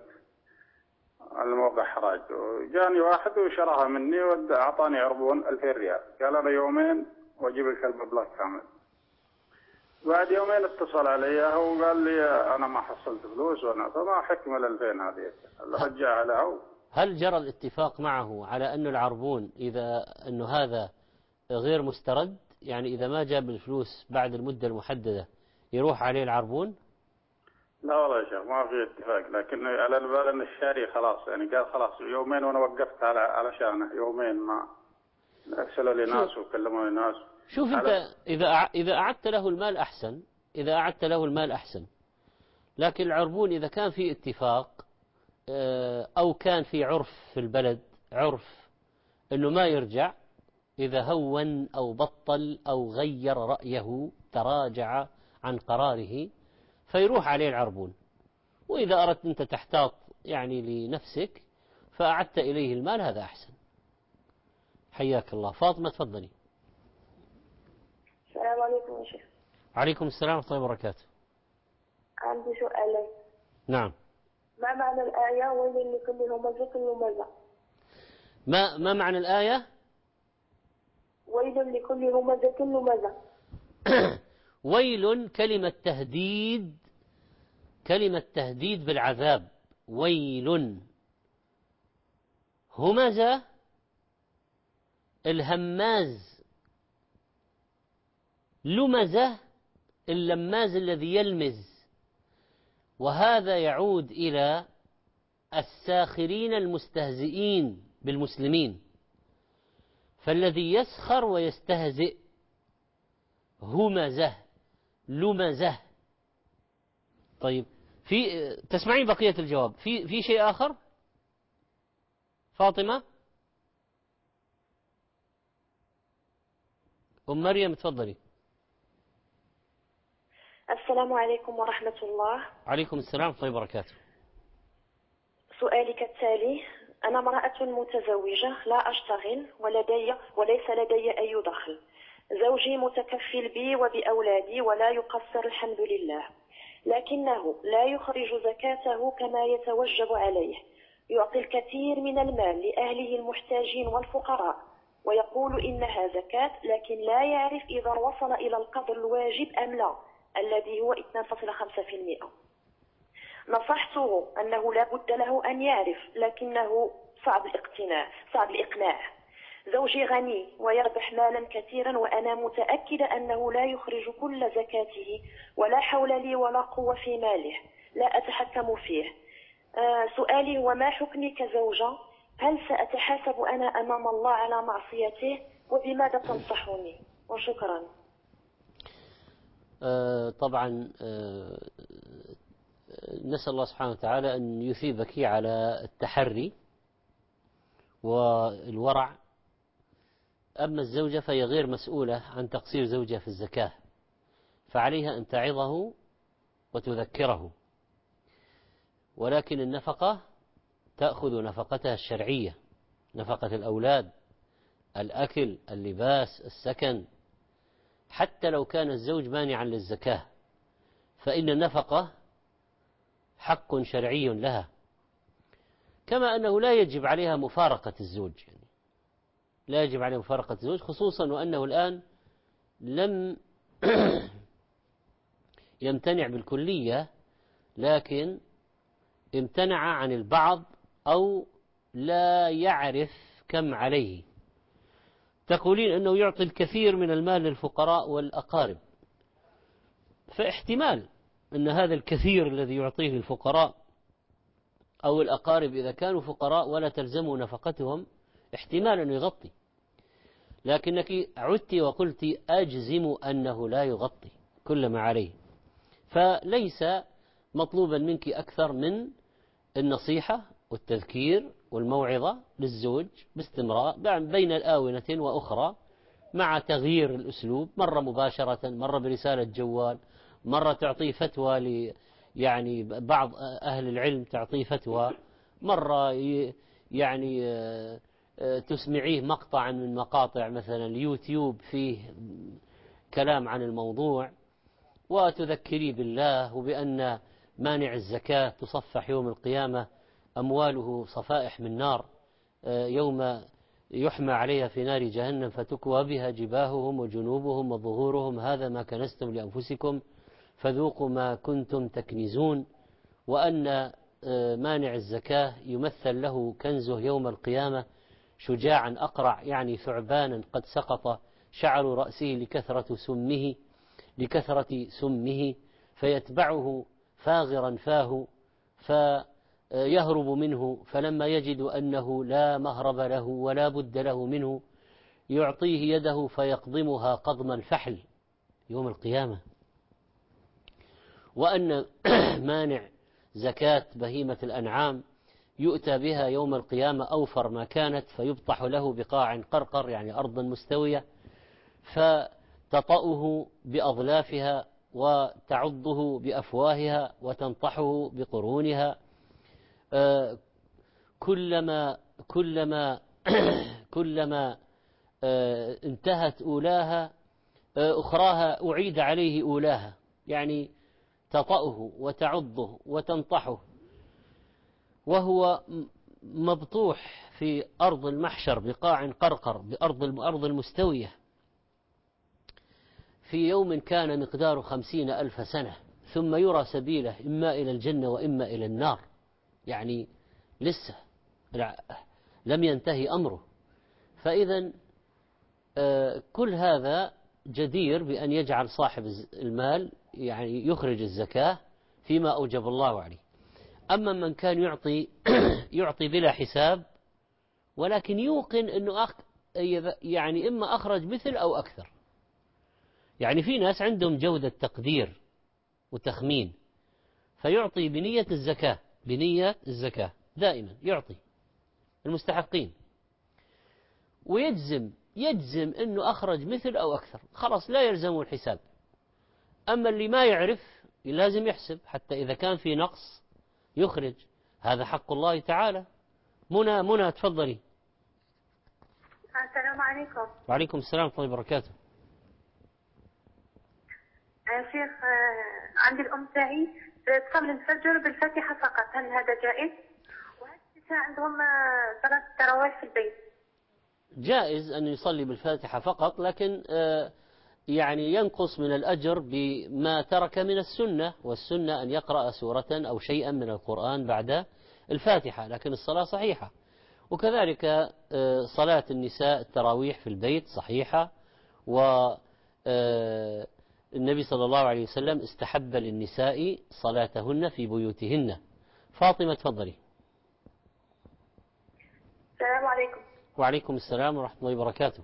على موقع حراج، وجاني واحد وشراها مني وأعطاني عربون ألفين ريال، قال أنا يومين وأجيب لك المبلغ كامل. بعد يومين اتصل علي وقال لي أنا ما حصلت فلوس، وأنا فما حكم الألفين هذه رجعها له. هل جرى الاتفاق معه على أن العربون إذا أنه هذا غير مسترد، يعني إذا ما جاب الفلوس بعد المدة المحددة يروح عليه العربون؟ لا والله يا شيخ ما في اتفاق، لكن على البال أن الشاري خلاص، يعني قال خلاص يومين وأنا وقفت على علشانه يومين، ما أرسلوا لي ناس وكلموا لي ناس. شوف أنت، إذا إذا أعدت له المال أحسن، إذا أعدت له المال أحسن، لكن العربون إذا كان في اتفاق أو كان في عرف في البلد، عرف أنه ما يرجع إذا هون أو بطل أو غير رأيه تراجع عن قراره فيروح عليه العربون. وإذا أردت أنت تحتاط يعني لنفسك فأعدت إليه المال، هذا أحسن. حياك الله. فاطمة تفضلي. السلام عليكم يا شيخ. عليكم السلام ورحمة الله وبركاته. عندي سؤالين. نعم. ما معنى الآية ويل لكل همزة لمزة؟ ما ما معنى الآية؟ ويل لكل همزة لمزة. ويل كلمة تهديد، كلمة تهديد بالعذاب. ويل. همزة الهماز، لمزة اللماز الذي يلمز، وهذا يعود إلى الساخرين المستهزئين بالمسلمين، فالذي يسخر ويستهزئ همزة لمزة. طيب، في تسمعين بقية الجواب؟ في في شيء آخر؟ فاطمة أم مريم تفضلي. السلام عليكم ورحمة الله. عليكم السلام ورحمة الله وبركاته. سؤالي كالتالي: أنا امرأة متزوجة لا أشتغل ولدي وليس لدي أي دخل. زوجي متكفل بي وبأولادي ولا يقصر الحمد لله، لكنه لا يخرج زكاته كما يتوجب عليه. يعطي الكثير من المال لأهله المحتاجين والفقراء ويقول إنها زكاة، لكن لا يعرف إذا وصل إلى القدر الواجب أم لا، الذي هو اثنين فاصلة خمسة بالمئة. نصحته أنه لا بد له أن يعرف، لكنه صعب الاقتناع صعب الإقناع. زوجي غني ويربح مالا كثيرا، وأنا متأكدة أنه لا يخرج كل زكاته، ولا حول لي ولا قوة في ماله، لا أتحكم فيه. آه سؤالي هو: ما حكمي كزوجة؟ هل سأتحاسب أنا أمام الله على معصيته؟ وبماذا تنصحوني؟ وشكرا. آه طبعا آه نسأل الله سبحانه وتعالى أن يثيبك على التحري والورع. أما الزوجة فهي غير مسؤولة عن تقصير زوجها في الزكاة، فعليها أن تعظه وتذكره، ولكن النفقة تأخذ نفقتها الشرعية، نفقة الأولاد، الأكل، اللباس، السكن. حتى لو كان الزوج مانعا للزكاة فإن النفقة حق شرعي لها، كما أنه لا يجب عليها مفارقة الزوج، يعني لا يجب عليها مفارقة الزوج، خصوصا وأنه الآن لم يمتنع بالكلية، لكن امتنع عن البعض أو لا يعرف كم عليه. تقولين أنه يعطي الكثير من المال للفقراء والأقارب، فاحتمال أن هذا الكثير الذي يعطيه للفقراء أو الأقارب إذا كانوا فقراء ولا تلزموا نفقتهم احتمال أنه يغطي، لكنك عدت وقلت أجزم أنه لا يغطي كل ما عليه. فليس مطلوبا منك أكثر من النصيحة والتذكير والموعظة للزوج باستمرار بين الآونة وأخرى، مع تغيير الأسلوب، مرة مباشرة، مرة برسالة جوال، مرة تعطيه فتوى ل يعني بعض أهل العلم تعطيه فتوى، مرة يعني تسمعيه مقطعا من مقاطع مثلا اليوتيوب فيه كلام عن الموضوع، وتذكري بالله وبأن مانع الزكاة تصفح يوم القيامة أمواله صفائح من نار يوم يحمى عليها في نار جهنم فتكوى بها جباههم وجنوبهم وظهورهم، هذا ما كنستم لأنفسكم فذوقوا ما كنتم تكنزون، وأن مانع الزكاة يمثل له كنزه يوم القيامة شجاعا أقرع، يعني ثعبانا قد سقط شعر رأسه لكثرة سمه لكثرة سمه فيتبعه فاغرا فاه فيهرب منه، فلما يجد أنه لا مهرب له ولا بد له منه يعطيه يده فيقضمها قضم الفحل يوم القيامة. وأن مانع زكاة بهيمة الأنعام يؤتى بها يوم القيامة أوفر ما كانت فيبطح له بقاع قرقر، يعني أرض مستوية، فتطأه بأظلافها وتعضه بأفواهها وتنطحه بقرونها، كلما كلما كلما انتهت أولاها أخراها أعيد عليه أولاها، يعني تطأه وتعضه وتنطحه وهو مبطوح في أرض المحشر بقاع قرقر بأرض الأرض المستوية في يوم كان مقدار خمسين ألف سنة، ثم يرى سبيله إما إلى الجنة وإما إلى النار، يعني لسه لم ينتهي أمره. فإذا كل هذا جدير بأن يجعل صاحب المال يعني يخرج الزكاة فيما أوجب الله عليه. أما من كان يعطي يعطي بلا حساب ولكن يوقن أنه أخ يعني إما أخرج مثل أو أكثر، يعني في ناس عندهم جودة تقدير وتخمين فيعطي بنية الزكاة بنية الزكاة دائما يعطي المستحقين ويجزم يجزم أنه أخرج مثل أو أكثر، خلاص لا يلزمه الحساب. أما اللي ما يعرف لازم يحسب حتى إذا كان في نقص يخرج، هذا حق الله تعالى. منى منى تفضلي. السلام عليكم. وعليكم السلام ورحمة الله وبركاته. يا شيخ عندي الأم تاعي تصلي الفجر بالفاتحة فقط، هل هذا جائز؟ وهل عندهم صلاة التراويح في البيت؟ جائز أن يصلي بالفاتحة فقط، لكن يعني ينقص من الأجر بما ترك من السنة، والسنة أن يقرأ سورة أو شيئا من القرآن بعد الفاتحة، لكن الصلاة صحيحة. وكذلك صلاة النساء التراويح في البيت صحيحة، والنبي صلى الله عليه وسلم استحب للنساء صلاتهن في بيوتهن. فاطمة تفضلي. السلام عليكم. وعليكم السلام ورحمة الله وبركاته.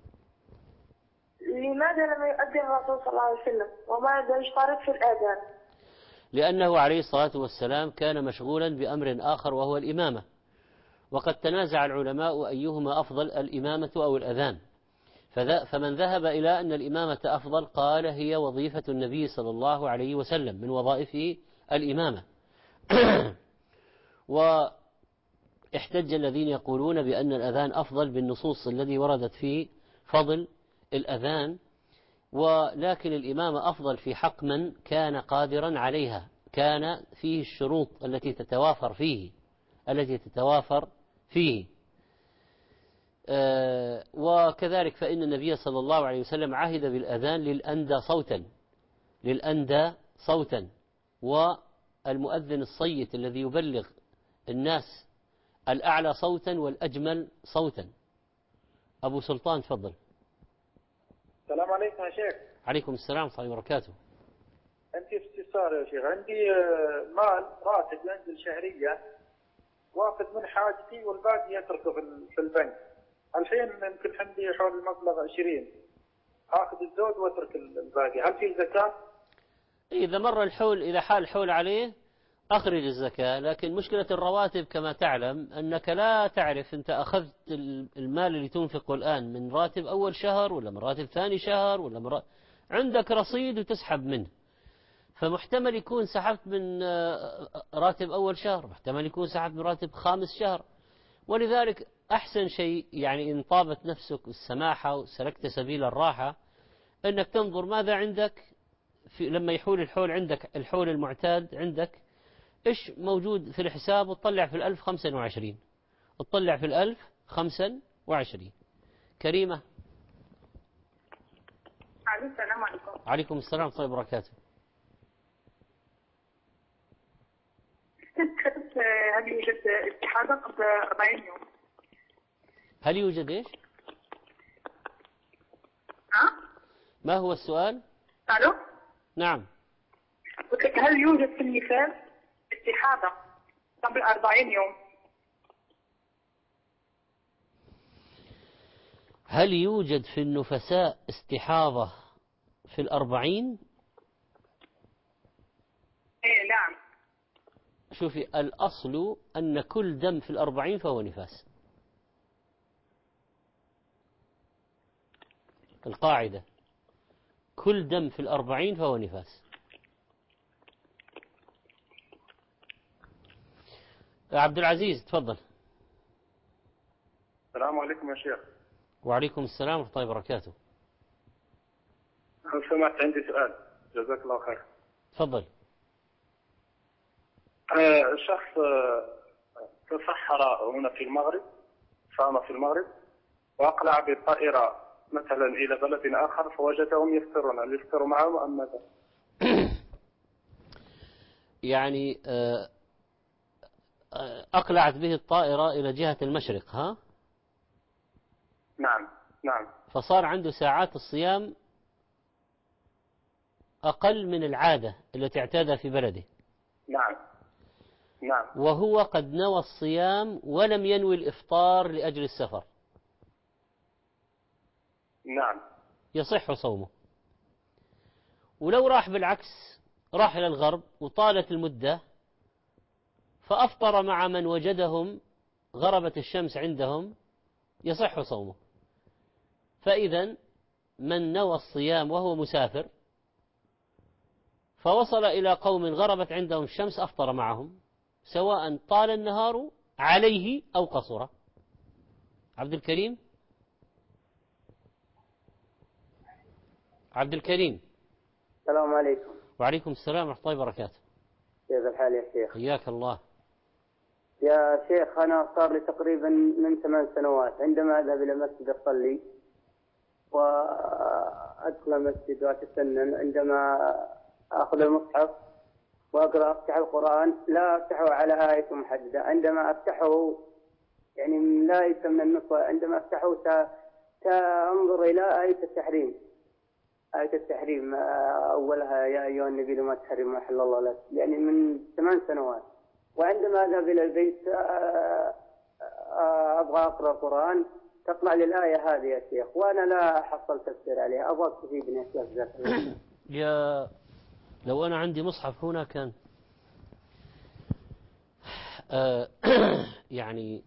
لماذا لم يؤذن الرسول صلى الله عليه وسلم وماذا يشترط في الآذان؟ لأنه عليه الصلاة والسلام كان مشغولا بأمر آخر وهو الإمامة، وقد تنازع العلماء أيهما أفضل الإمامة أو الأذان، فمن ذهب إلى أن الإمامة أفضل قال هي وظيفة النبي صلى الله عليه وسلم من وظائفه الإمامة. واحتج الذين يقولون بأن الأذان أفضل بالنصوص الذي وردت فيه فضل الأذان، ولكن الإمامة أفضل في حق من كان قادرا عليها، كان فيه الشروط التي تتوافر فيه التي تتوافر فيه آه وكذلك فإن النبي صلى الله عليه وسلم عهد بالأذان للأندى صوتا للأندى صوتا والمؤذن الصيت الذي يبلغ الناس الأعلى صوتا والأجمل صوتا. أبو سلطان تفضل. السلام عليكم يا شيخ. عليكم السلام ورحمة الله وبركاته. عندي استفسار يا شيخ. عندي مال راتب ينزل شهريا واخذ من حاجتي والباقي يتركه في البنك. الحين يمكن عندي حول المبلغ عشرين، اخذ الزود واترك الباقي، هل في زكاة؟ إذا مر الحول، إذا حال الحول عليه أخرج الزكاة. لكن مشكلة الرواتب كما تعلم أنك لا تعرف أنت أخذت المال اللي تنفقه الآن من راتب أول شهر ولا من راتب ثاني شهر ولا من راتب... عندك رصيد وتسحب منه، فمحتمل يكون سحبت من راتب أول شهر، محتمل يكون سحبت من راتب خامس شهر. ولذلك أحسن شيء يعني إن طابت نفسك السماحة وسلكت سبيل الراحة أنك تنظر ماذا عندك في لما يحول الحول عندك، الحول المعتاد عندك إيش موجود في الحساب، وتطلع في الألف خمسة وعشرين، تطلع في الألف خمسة وعشرين. كريمة. السلام عليكم. عليكم السلام ورحمة الله وبركاته. كتبت هل يوجد استحاضة قبل أربعين يوم؟ هل يوجد إيش؟ ها؟ ما هو السؤال؟ ألو؟ نعم. هل يوجد في النفاس استحاضة قبل أربعين يوم؟ هل يوجد في النفساء استحاضة في الأربعين؟ إيه نعم. شوفي، الأصل أن كل دم في الأربعين فهو نفاس. القاعدة كل دم في الأربعين فهو نفاس. عبد العزيز تفضل. السلام عليكم يا شيخ. وعليكم السلام ورحمة الله وبركاته. لو سمحت عندي سؤال، جزاك الله خير. تفضل. آه شخص آه تسحر هنا في المغرب، صام في المغرب وأقلع بالطائرة مثلا إلى بلد آخر فوجدهم يفطرون، هل يفطروا معهم أم ماذا؟ يعني آه أقلعت به الطائرة إلى جهة المشرق، ها؟ نعم نعم. فصار عنده ساعات الصيام أقل من العادة التي اعتادها في بلده. نعم نعم. وهو قد نوى الصيام ولم ينوي الإفطار لأجل السفر. نعم. يصح صومه. ولو راح بالعكس، راح إلى الغرب وطالت المدة فأفطر مع من وجدهم غربت الشمس عندهم، يصح صومه. فإذا من نوى الصيام وهو مسافر فوصل إلى قوم غربت عندهم الشمس أفطر معهم، سواء طال النهار عليه أو قصر. عبد الكريم. عبد الكريم. السلام عليكم. وعليكم السلام ورحمة الله وبركاته. كيف الحال يا شيخ؟ حياك الله. يا شيخ أنا صار لي تقريبا من ثمان سنوات عندما أذهب إلى المسجد أصلي وأدخل المسجد وأتسنن، عندما أخذ المصحف وأقرأ أفتح القرآن لا أفتحه على آية محددة، عندما أفتحه يعني لا آية من النص، عندما أفتحه سأنظر إلى آية التحريم، آية التحريم أولها يا أيها النبي لما تحرم ما أحل الله لك، يعني من ثمان سنوات. وعندما أذهب إلى البيت أبغى أقرأ القرآن تطلع لي الآية هذه يا شيخ وأنا لا حصل تفسير عليها، أبغى تفيدني يا شيخ. يا لو أنا عندي مصحف هنا كان آه يعني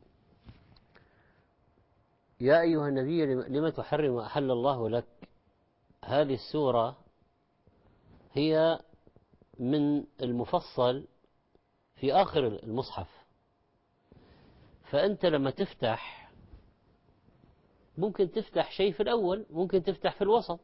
يا أيها النبي لما تحرم ما أحل الله لك، هذه السورة هي من المفصل في آخر المصحف، فأنت لما تفتح ممكن تفتح شيء في الأول، ممكن تفتح في الوسط،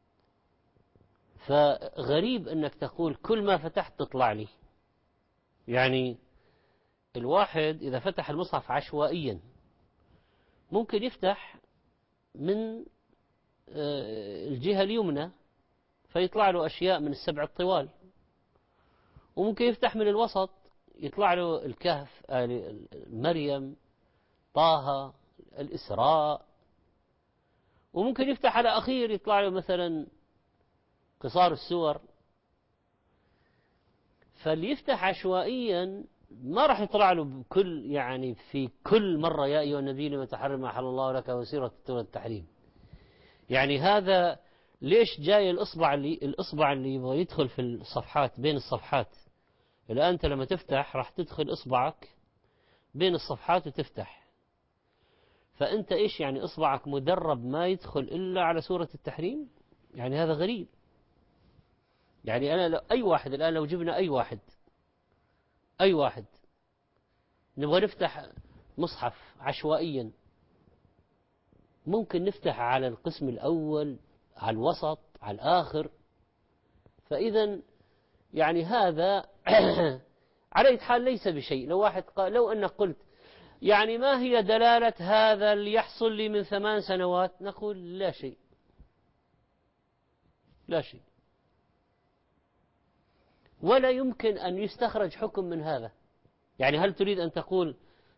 فغريب أنك تقول كل ما فتحت تطلع لي. يعني الواحد إذا فتح المصحف عشوائيا ممكن يفتح من الجهة اليمنى فيطلع له أشياء من السبع الطوال، وممكن يفتح من الوسط يطلع له الكهف، مريم، طه، الإسراء، وممكن يفتح على أخير يطلع له مثلا قصار السور. فاللي يفتح عشوائيا ما راح يطلع له بكل يعني في كل مرة يا أيها النبي لما تحرم ما أحل الله لك وسيرة التحريم. يعني هذا ليش جاي الإصبع اللي الإصبع اللي يبغى يدخل في الصفحات بين الصفحات. الآن أنت لما تفتح راح تدخل إصبعك بين الصفحات وتفتح، فأنت إيش يعني إصبعك مدرب ما يدخل إلا على سورة التحريم؟ يعني هذا غريب. يعني أنا لو أي واحد الآن لو جبنا أي واحد أي واحد نبغى نفتح مصحف عشوائيا، ممكن نفتح على القسم الأول، على الوسط، على الآخر. فإذا يعني هذا على أي حال ليس بشيء. لو واحد قال لو أنك قلت يعني ما هي دلالة هذا اللي يحصل لي من ثمان سنوات، نقول لا شيء لا شيء، ولا يمكن أن يستخرج حكم من هذا. يعني هل تريد أن تقول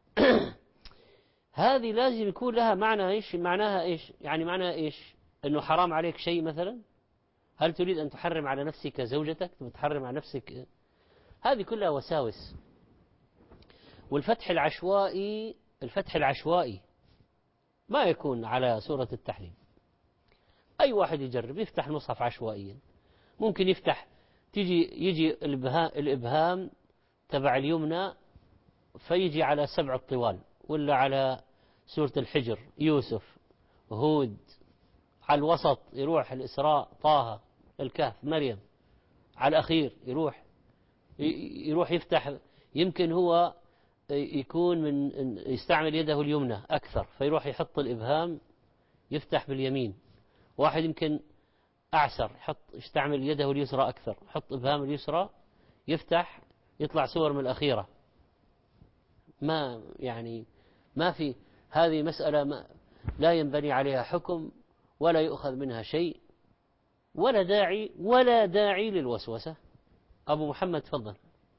هذه لازم يكون لها معنى إيش؟ معناها إيش؟ يعني معناها إيش؟ أنه حرام عليك شيء مثلا؟ هل تريد أن تحرم على نفسك زوجتك؟ تحرم على نفسك؟ هذه كلها وساوس. والفتح العشوائي الفتح العشوائي ما يكون على سورة التحريم. أي واحد يجرب يفتح المصحف عشوائيا، ممكن يفتح تيجي يجي الإبهام تبع اليمنى فيجي على سبع الطوال، ولا على سورة الحجر، يوسف، هود، على الوسط يروح الإسراء، طه، الكهف، مريم، على الأخير يروح يروح يفتح. يمكن هو يكون من يستعمل يده اليمنى أكثر فيروح يحط الإبهام يفتح باليمين. واحد يمكن أعسر يحط يستعمل يده اليسرى أكثر، يحط إبهام اليسرى يفتح يطلع سور من الأخيرة. ما يعني ما في هذه مسألة ما لا ينبني عليها حكم ولا يؤخذ منها شيء، ولا داعي ولا داعي للوسوسة. أبو محمد تفضل.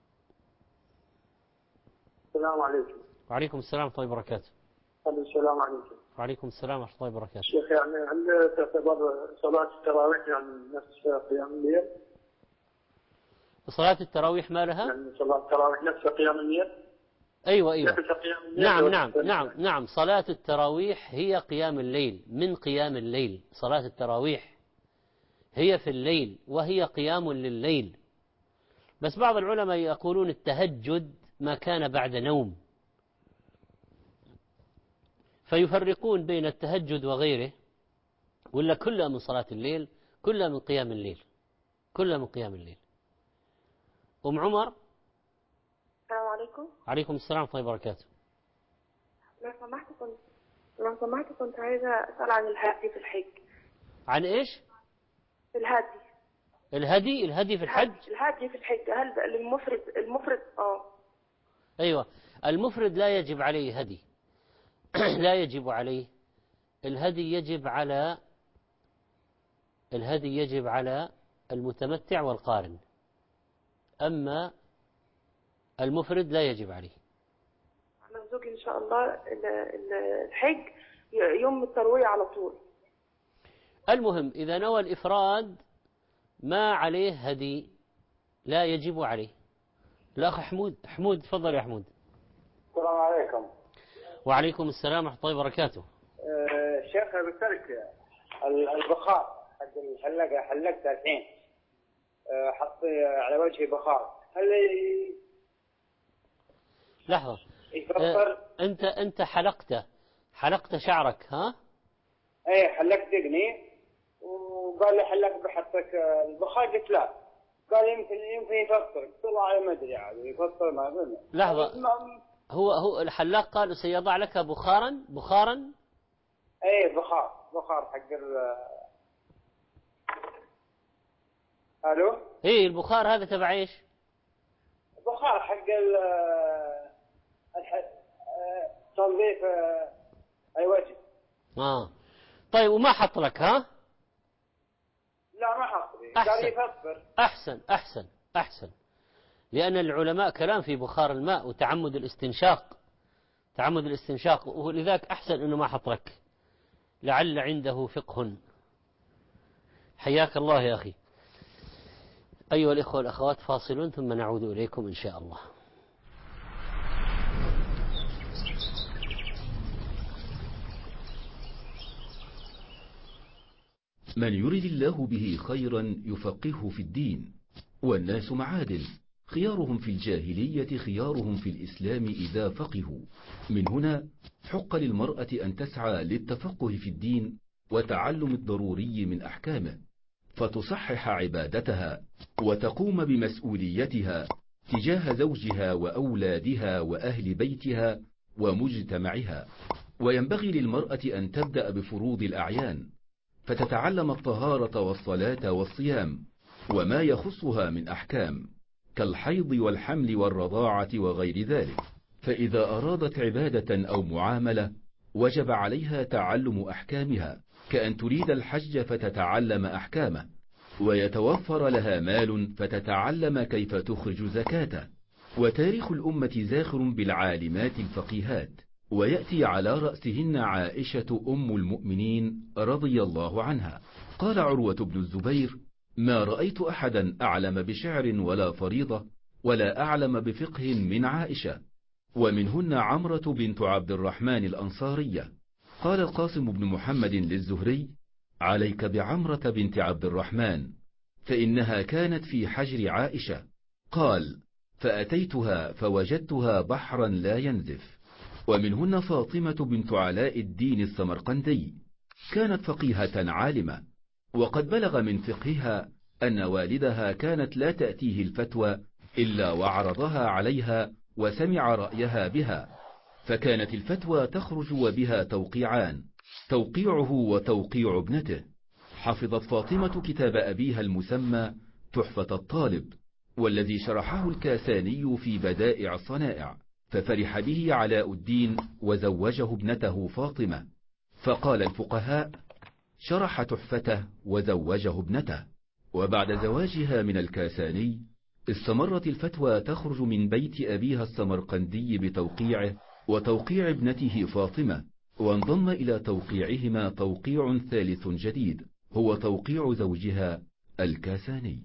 السلام عليكم. وعليكم السلام ورحمة الله وبركاته. السلام عليكم. وعليكم السلام ورحمة الله وبركاته. شيخ يعني هل تعتبر صلاة التراويح يعني نفس قيام الليل؟ صلاة التراويح ما لها؟ يعني صلاة التراويح نفس قيام الليل؟ أيوة أيوة. نفس قيام الليل. نعم نعم نعم نعم. صلاة التراويح هي قيام الليل، من قيام الليل. صلاة التراويح هي في الليل وهي قيام لليل. بس بعض العلماء يقولون التهجد ما كان بعد نوم، فيفرقون بين التهجد وغيره، ولا كلها من صلاة الليل، كلها من قيام الليل، كلها من قيام الليل. أم عمر. السلام عليكم. عليكم السلام ورحمة الله وبركاته. لو سمحت كنت لو سمحت كنت عايزة أسأل عن الهدي في الحج. عن إيش؟ الهدي. الهدي الهدي في الحج. الهدي في الحج هل المفرد المفرد اه أيوة. المفرد لا يجب عليه هدي لا يجب عليه الهدي. يجب على الهدي يجب على المتمتع والقارن، أما المفرد لا يجب عليه. أنا زوجي إن شاء الله الحج يوم التروية على طول. المهم إذا نوى الإفراد ما عليه هدي، لا يجب عليه. الأخ حمود. حمود تفضل يا حمود. السلام عليكم. وعليكم السلام ورحمة الله وبركاته. أه شيخ بسألك البخار حق الحلاقة حلقتها الحين، أه حطي على وجهي بخار، هل ي... لحظة. أه أنت أنت حلقت حلقت شعرك ها؟ إيه حلقت دقني، وقال لي حلقت بحطك البخار، قلت لا، قال يمكن يمكن يفطر، قلت والله ما أدري عاد يفطر ما أدري. لحظة. هو هو الحلاق قال سيضع لك بخارا بخارا ايه بخار بخار حق ال الو ايه البخار هذا تبع ايش؟ بخار حق ال الح... تنظيف أي وجه. آه طيب وما حط لك ها؟ لا ما حط لي، أحسن. قال يفسر. أحسن أحسن أحسن، لأن العلماء كلام في بخار الماء وتعمد الاستنشاق، تعمد الاستنشاق، ولذلك أحسن أنه ما حط لك، لعل عنده فقه. حياك الله يا أخي. أيها الإخوة والأخوات، فاصل ثم نعود إليكم إن شاء الله. من يرد الله به خيرا يفقهه في الدين. والناس معادن، خيارهم في الجاهلية خيارهم في الإسلام إذا فقهوا. من هنا حق للمرأة أن تسعى للتفقه في الدين وتعلم الضروري من أحكامه، فتصحح عبادتها وتقوم بمسؤوليتها تجاه زوجها وأولادها وأهل بيتها ومجتمعها. وينبغي للمرأة أن تبدأ بفروض الأعيان، فتتعلم الطهارة والصلاة والصيام وما يخصها من أحكام كالحيض والحمل والرضاعة وغير ذلك. فإذا أرادت عبادة أو معاملة وجب عليها تعلم أحكامها، كأن تريد الحج فتتعلم أحكامه، ويتوفر لها مال فتتعلم كيف تخرج زكاته. وتاريخ الأمة زاخر بالعالمات الفقيهات، ويأتي على رأسهن عائشة أم المؤمنين رضي الله عنها. قال عروة بن الزبير: ما رأيت أحدا أعلم بشعر ولا فريضة ولا أعلم بفقه من عائشة. ومنهن عمرة بنت عبد الرحمن الأنصارية. قال القاسم بن محمد للزهري: عليك بعمرة بنت عبد الرحمن، فإنها كانت في حجر عائشة. قال: فأتيتها فوجدتها بحرا لا ينزف. ومنهن فاطمة بنت علاء الدين السمرقندي، كانت فقيهة عالمة، وقد بلغ من فقهها أن والدها كانت لا تأتيه الفتوى إلا وعرضها عليها وسمع رأيها بها، فكانت الفتوى تخرج وبها توقيعان، توقيعه وتوقيع ابنته. حفظت فاطمة كتاب أبيها المسمى تحفة الطالب، والذي شرحه الكاساني في بدائع الصنائع، ففرح به علاء الدين وزوجه ابنته فاطمة. فقال الفقهاء: شرح تحفته وزوجه ابنته. وبعد زواجها من الكاساني استمرت الفتوى تخرج من بيت أبيها السمرقندي بتوقيعه وتوقيع ابنته فاطمة، وانضم إلى توقيعهما توقيع ثالث جديد هو توقيع زوجها الكاساني.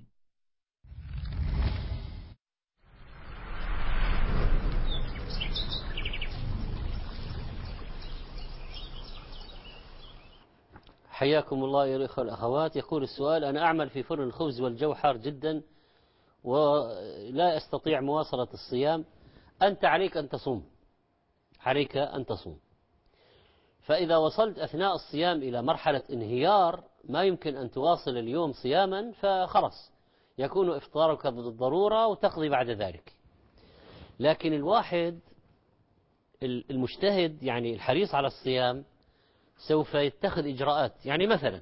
حياكم الله يا الأخوة والأخوات. يقول السؤال: أنا أعمل في فرن الخبز والجو حار جدا ولا أستطيع مواصلة الصيام. أنت عليك أن تصوم، عليك أن تصوم. فإذا وصلت أثناء الصيام إلى مرحلة انهيار ما يمكن أن تواصل اليوم صياما، فخلص يكون إفطارك بالضرورة وتقضي بعد ذلك. لكن الواحد المجتهد يعني الحريص على الصيام سوف يتخذ إجراءات. يعني مثلا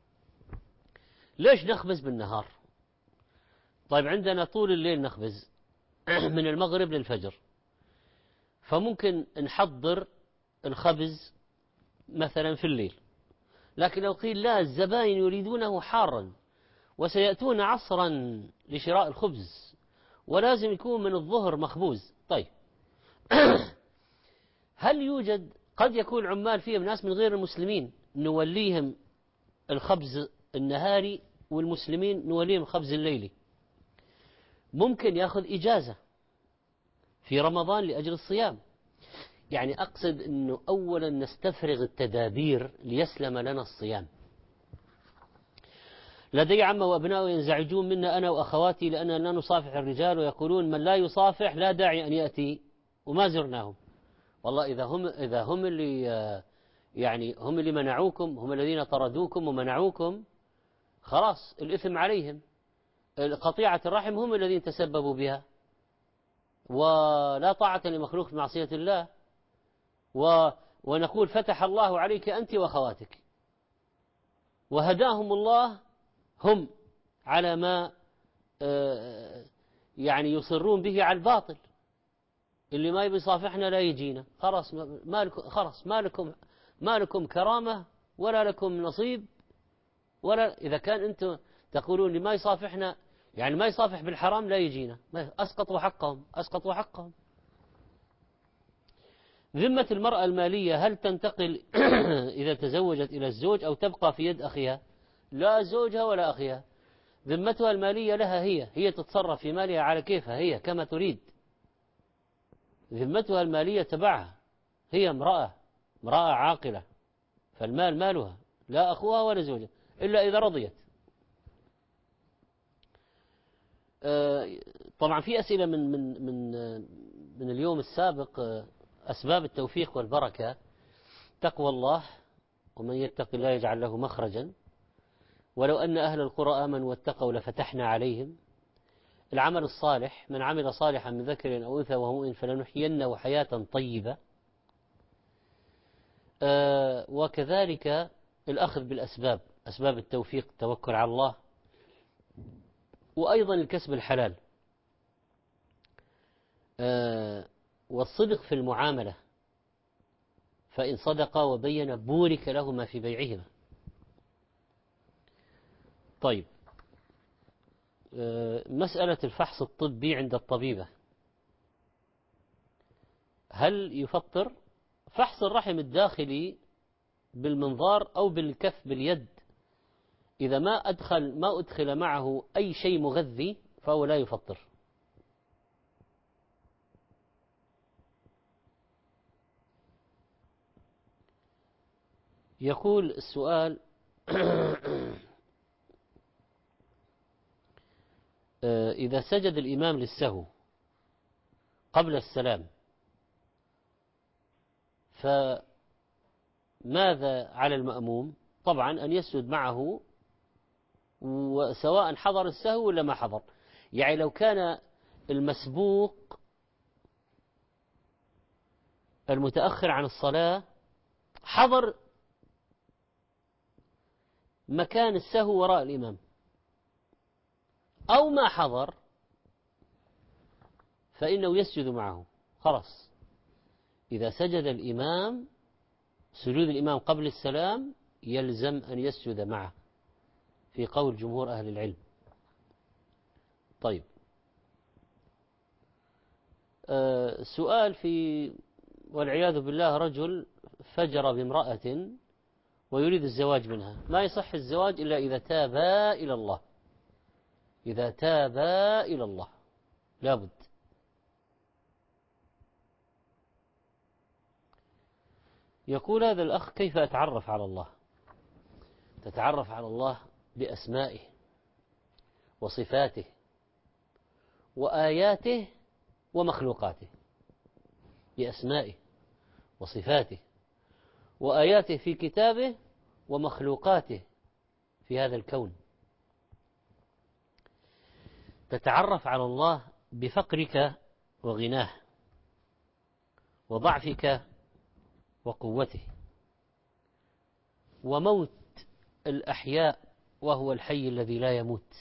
ليش نخبز بالنهار؟ طيب عندنا طول الليل نخبز من المغرب للفجر، فممكن نحضر الخبز مثلا في الليل. لكن لو قيل لا، الزبائن يريدونه حارا وسيأتون عصرا لشراء الخبز ولازم يكون من الظهر مخبوز. طيب هل يوجد، قد يكون عمال فيهم ناس من غير المسلمين نوليهم الخبز النهاري والمسلمين نوليهم الخبز الليلي. ممكن يأخذ إجازة في رمضان لأجل الصيام. يعني أقصد أنه أولا نستفرغ التدابير ليسلم لنا الصيام. لدي عمه وأبنائه ينزعجون منا أنا وأخواتي لأننا لا نصافح الرجال، ويقولون من لا يصافح لا داعي أن يأتي، وما زرناهم. والله إذا هم إذا هم اللي يعني هم اللي منعوكم، هم الذين طردوكم ومنعوكم، خلاص الإثم عليهم. قطيعة الرحم هم الذين تسببوا بها، ولا طاعة لمخلوق في معصية الله. و ونقول فتح الله عليك أنت وأخواتك، وهداهم الله هم على ما يعني يصرون به على الباطل. اللي ما يبي يصافحنا لا يجينا، خلاص ما لكم خلاص ما لكم ما لكم كرامة ولا لكم نصيب، ولا إذا كان أنتم تقولون لي ما يصافحنا، يعني ما يصافح بالحرام لا يجينا، أسقطوا حقهم أسقطوا حقهم. ذمة المرأة المالية هل تنتقل إذا تزوجت إلى الزوج أو تبقى في يد أخيها؟ لا زوجها ولا أخيها، ذمتها المالية لها هي، هي تتصرف في مالها على كيفها هي كما تريد، ذمتها المالية تبعها، هي امرأة امرأة عاقلة، فالمال مالها لا أخوها ولا زوجها إلا إذا رضيت. طبعا في أسئلة من من من من اليوم السابق. أسباب التوفيق والبركة تقوى الله، ومن يتق الله يجعل له مخرجا، ولو أن أهل القرى آمنوا واتقوا لفتحنا عليهم. العمل الصالح، من عمل صالحا من ذكر أو أنثى وهو مؤمن فلنحيينه حياة طيبة. آه وكذلك الأخذ بالأسباب، أسباب التوفيق، التوكل على الله، وأيضا الكسب الحلال، آه والصدق في المعاملة، فإن صدقا وبين بورك لهما في بيعهما. طيب، آه مسألة الفحص الطبي عند الطبيبة، هل يفطر؟ فحص الرحم الداخلي بالمنظار أو بالكف باليد إذا ما أدخل ما أدخل معه أي شيء مغذي فهو لا يفطر. يقول السؤال إذا سجد الإمام للسهو قبل السلام فماذا على المأموم؟ طبعا أن يسجد معه وسواء حضر السهو ولا ما حضر. يعني لو كان المسبوق المتأخر عن الصلاة حضر مكان السهو وراء الإمام أو ما حضر فإنه يسجد معه خلاص. إذا سجد الإمام سجود الإمام قبل السلام يلزم أن يسجد معه في قول جمهور أهل العلم. طيب، أه سؤال في والعياذ بالله رجل فجر بامرأة ويريد الزواج منها، ما يصح الزواج إلا إذا تابا إلى الله، إذا تابا إلى الله لابد. يقول هذا الأخ كيف أتعرف على الله؟ تتعرف على الله بأسمائه وصفاته وآياته ومخلوقاته، بأسمائه وصفاته وآياته في كتابه ومخلوقاته في هذا الكون. تتعرف على الله بفقرك وغناه وضعفك وقوته وموت الأحياء وهو الحي الذي لا يموت.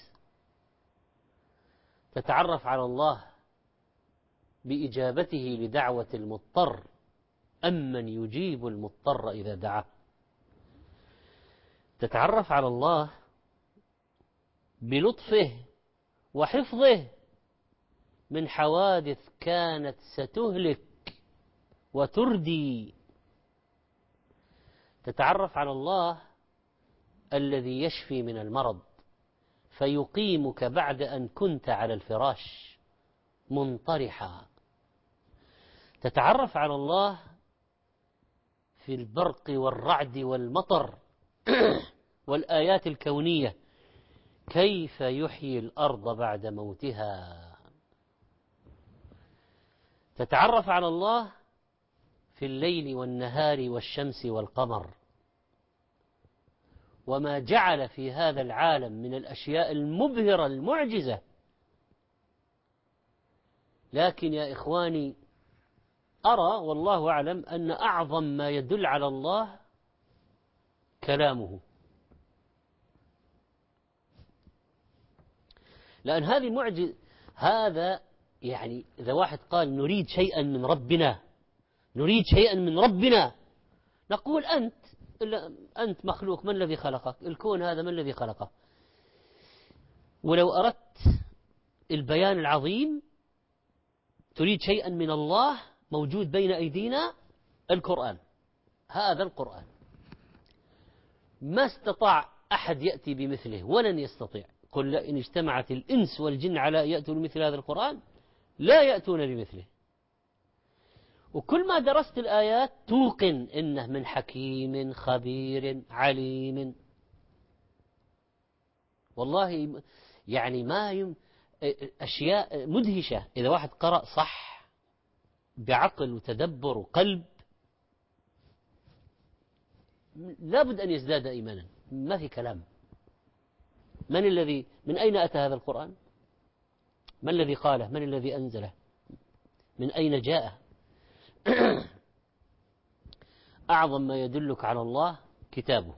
تتعرف على الله بإجابته لدعوة المضطر أمن يجيب المضطر إذا دعاه. تتعرف على الله بلطفه وحفظه من حوادث كانت ستهلك وتردي. تتعرف على الله الذي يشفي من المرض فيقيمك بعد أن كنت على الفراش منطرحا. تتعرف على الله في البرق والرعد والمطر والآيات الكونية، كيف يحيي الأرض بعد موتها. تتعرف على الله في الليل والنهار والشمس والقمر وما جعل في هذا العالم من الأشياء المبهرة المعجزة. لكن يا إخواني أرى والله أعلم أن أعظم ما يدل على الله كلامه، لأن هذه معجزة. هذا يعني إذا واحد قال نريد شيئا من ربنا، نريد شيئا من ربنا، نقول أنت أنت مخلوق، من الذي خلقك؟ الكون هذا من الذي خلقه؟ ولو أردت البيان العظيم تريد شيئا من الله موجود بين أيدينا، القرآن، هذا القرآن ما استطاع أحد يأتي بمثله ولن يستطيع. قل إن اجتمعت الإنس والجن على يأتوا بمثل هذا القرآن لا يأتون بمثله. وكل ما درست الآيات توقن إنه من حكيم خبير عليم. والله يعني ما يم أشياء مدهشة إذا واحد قرأ صح بعقل وتدبر وقلب لابد أن يزداد إيمانا. ما في كلام. من الذي من أين أتى هذا القرآن؟ من الذي قاله؟ من الذي أنزله؟ من أين جاء؟ أعظم ما يدلك على الله كتابه.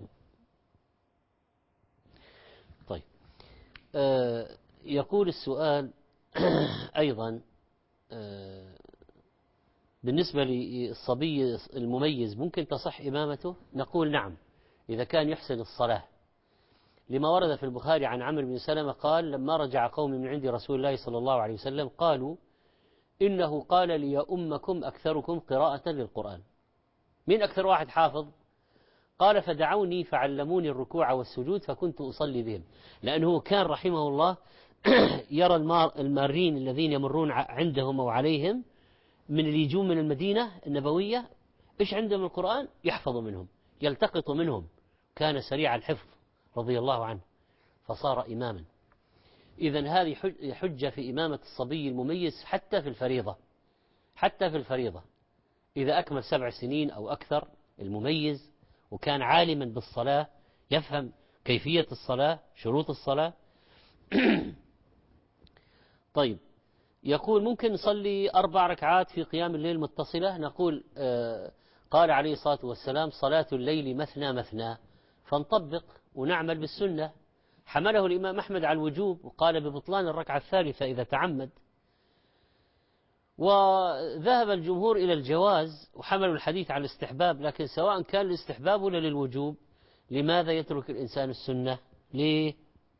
طيب آه يقول السؤال أيضا آه بالنسبة للصبي المميز ممكن تصح إمامته؟ نقول نعم إذا كان يحسن الصلاة، لما ورد في البخاري عن عمرو بن سلمة قال لما رجع قوم من عند رسول الله صلى الله عليه وسلم قالوا إنه قال لي أمكم أكثركم قراءة للقرآن. من أكثر واحد حافظ؟ قال فدعوني فعلموني الركوع والسجود فكنت أصلي بهم. لأنه كان رحمه الله يرى المارين الذين يمرون عندهم أو عليهم من اللي يجون من المدينة النبوية إيش عندهم القرآن يحفظ منهم يلتقط منهم. كان سريع الحفظ رضي الله عنه فصار إماما. إذن هذه حجة في إمامة الصبي المميز حتى في الفريضة. حتى في الفريضة إذا أكمل سبع سنين أو أكثر المميز وكان عالما بالصلاة يفهم كيفية الصلاة شروط الصلاة. طيب يقول ممكن نصلي أربع ركعات في قيام الليل متصلة؟ نقول آه قال عليه الصلاة والسلام صلاة الليل مثنى مثنى، فنطبق ونعمل بالسنة. حمله الإمام أحمد على الوجوب وقال ببطلان الركعة الثالثة إذا تعمد، وذهب الجمهور إلى الجواز وحملوا الحديث على الاستحباب. لكن سواء كان الاستحباب ولا للوجوب لماذا يترك الإنسان السنة؟ ليه؟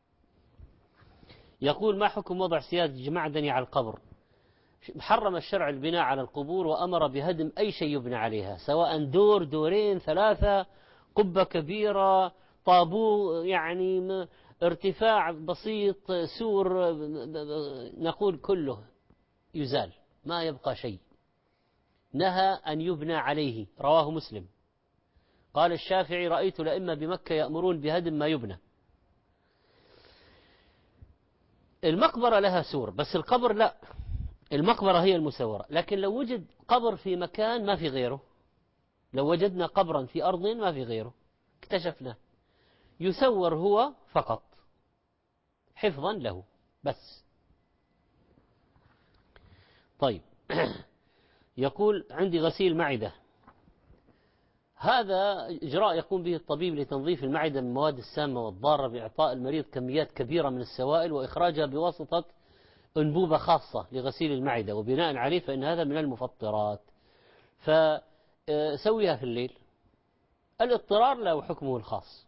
يقول ما حكم وضع سياج معدني على القبر؟ حرم الشرع البناء على القبور وأمر بهدم أي شيء يبنى عليها، سواء دور دورين ثلاثة قبة كبيرة طابو يعني ارتفاع بسيط سور، نقول كله يزال ما يبقى شيء. نهى أن يبنى عليه رواه مسلم. قال الشافعي رأيت الأئمة بمكة يأمرون بهدم ما يبنى. المقبرة لها سور بس القبر لا، المقبرة هي المسورة. لكن لو وجد قبر في مكان ما في غيره، لو وجدنا قبرا في أرض ما في غيره اكتشفنا يسور هو فقط حفظا له بس. طيب يقول عندي غسيل معدة، هذا إجراء يقوم به الطبيب لتنظيف المعدة من المواد السامة والضارة بإعطاء المريض كميات كبيرة من السوائل وإخراجها بواسطة أنبوبة خاصة لغسيل المعدة، وبناء عليه فإن هذا من المفطرات، فسويها في الليل. الاضطرار له حكمه الخاص.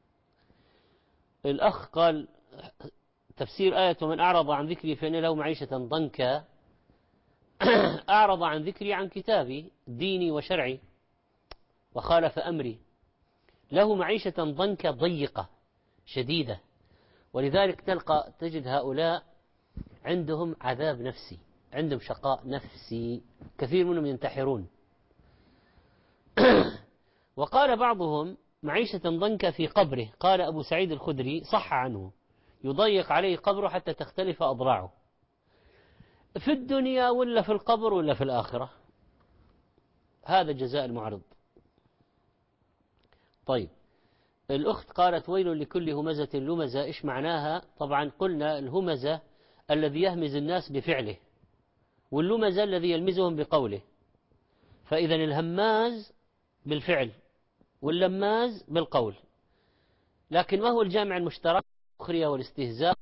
الأخ قال تفسير آية ومن أعرض عن ذكري فإن له معيشة ضنكا. أعرض عن ذكري عن كتابي ديني وشرعي وخالف أمري، له معيشة ضنكا ضيقة شديدة، ولذلك تلقى تجد هؤلاء عندهم عذاب نفسي، عندهم شقاء نفسي، كثير منهم ينتحرون. وقال بعضهم معيشة ضنكا في قبره، قال أبو سعيد الخدري صح عنه يضيق عليه قبره حتى تختلف أضلاعه. في الدنيا ولا في القبر ولا في الآخرة؟ هذا جزاء المعرض. طيب الأخت قالت ويل لكل همزة لمزة، إيش معناها؟ طبعا قلنا الهمزة الذي يهمز الناس بفعله، واللمزة الذي يلمزهم بقوله. فإذا الهماز بالفعل واللماز بالقول. لكن ما هو الجامع المشترك؟ السخرية والاستهزاء،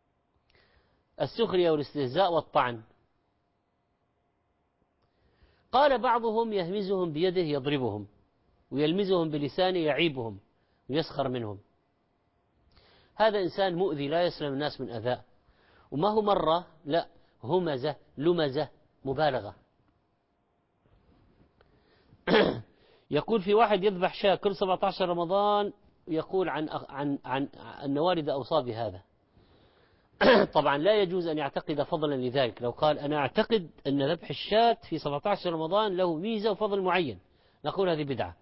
السخرية والاستهزاء والطعن. قال بعضهم يهمزهم بيده يضربهم، ويلمزهم بلسانه يعيبهم ويسخر منهم. هذا إنسان مؤذي لا يسلم الناس من أذاه، وما هو مرة، لا، همزة لمزة مبالغة. يقول في واحد يذبح شاة كل سبعة عشر رمضان، يقول عن عن عن أن والد أوصى بهذا. طبعا لا يجوز أن يعتقد فضلا لذلك. لو قال أنا أعتقد أن ذبح الشاة في سبعة عشر رمضان له ميزة وفضل معين، نقول هذه بدعة.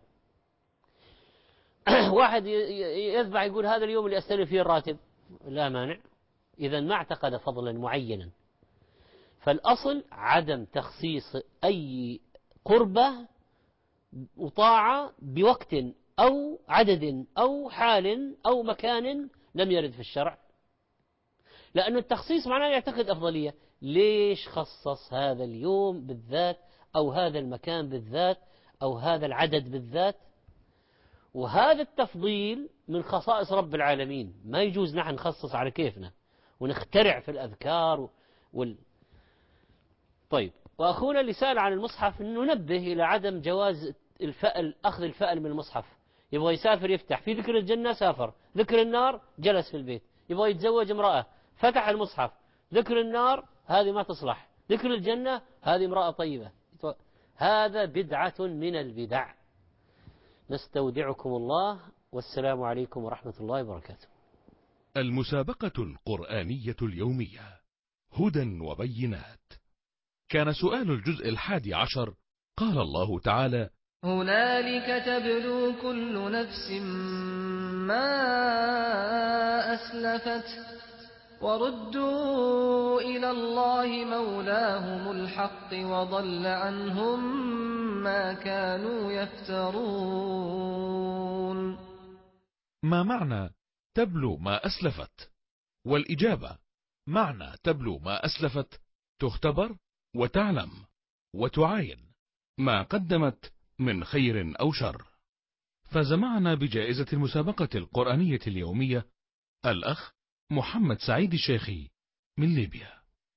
واحد يذبح يقول هذا اليوم اللي أستلم فيه الراتب، لا مانع، إذا ما اعتقد فضلا معينا. فالأصل عدم تخصيص أي قربة وطاعة بوقت أو عدد أو حال أو مكان لم يرد في الشرع، لأن التخصيص معناه يعتقد أفضلية. ليش خصص هذا اليوم بالذات أو هذا المكان بالذات أو هذا العدد بالذات؟ وهذا التفضيل من خصائص رب العالمين، ما يجوز نحن نخصص على كيفنا ونخترع في الأذكار وال... طيب، وأخونا اللي سأل عن المصحف ننبه إلى عدم جواز الفأل، أخذ الفأل من المصحف. يبغى يسافر يفتح في ذكر الجنة سافر، ذكر النار جلس في البيت. يبغى يتزوج امرأة فتح المصحف، ذكر النار هذه ما تصلح، ذكر الجنة هذه امرأة طيبة. هذا بدعة من البدع. نستودعكم الله، والسلام عليكم ورحمة الله وبركاته. المسابقة القرآنية اليومية هدى وبينات. كان سؤال الجزء الحادي عشر قال الله تعالى: هنالك تبلو كل نفس ما أسلفت وردوا إلى الله مولاهم الحق وضل عنهم ما كانوا يفترون. ما معنى تبلو ما أسلفت؟ والإجابة: معنى تبلو ما أسلفت تختبر وتعلم وتعاين ما قدمت من خير أو شر. فزمعنا بجائزة المسابقة القرآنية اليومية الأخ محمد سعيد الشيخي من ليبيا.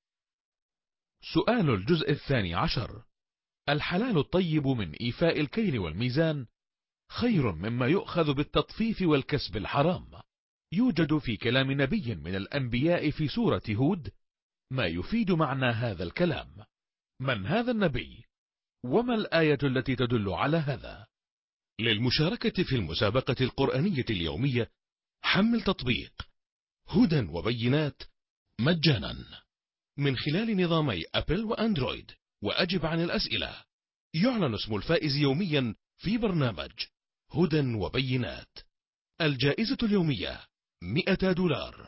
سؤال الجزء الثاني عشر: الحلال الطيب من إيفاء الكيل والميزان خير مما يؤخذ بالتطفيف والكسب الحرام. يوجد في كلام نبي من الأنبياء في سورة هود ما يفيد معنى هذا الكلام. من هذا النبي؟ وما الآية التي تدل على هذا؟ للمشاركة في المسابقة القرآنية اليومية حمل تطبيق هدى وبينات مجانا من خلال نظامي أبل وأندرويد، وأجب عن الأسئلة. يعلن اسم الفائز يوميا في برنامج هدى وبينات. الجائزة اليومية مئة دولار.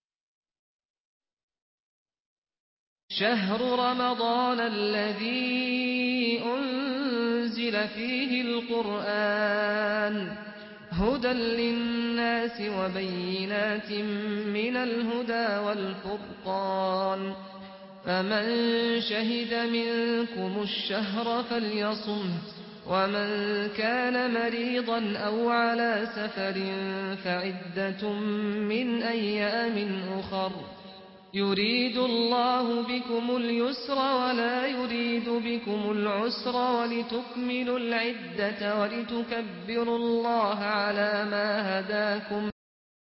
شهر رمضان الذي أنزل فيه القرآن هدى للناس وبينات من الهدى والفرقان، فمن شهد منكم الشهر فليصمه، ومن كان مريضا أو على سفر فعدة من أيام أخر، يريد الله بكم اليسر ولا يريد بكم العسر ولتكملوا العدة ولتكبروا الله على ما هداكم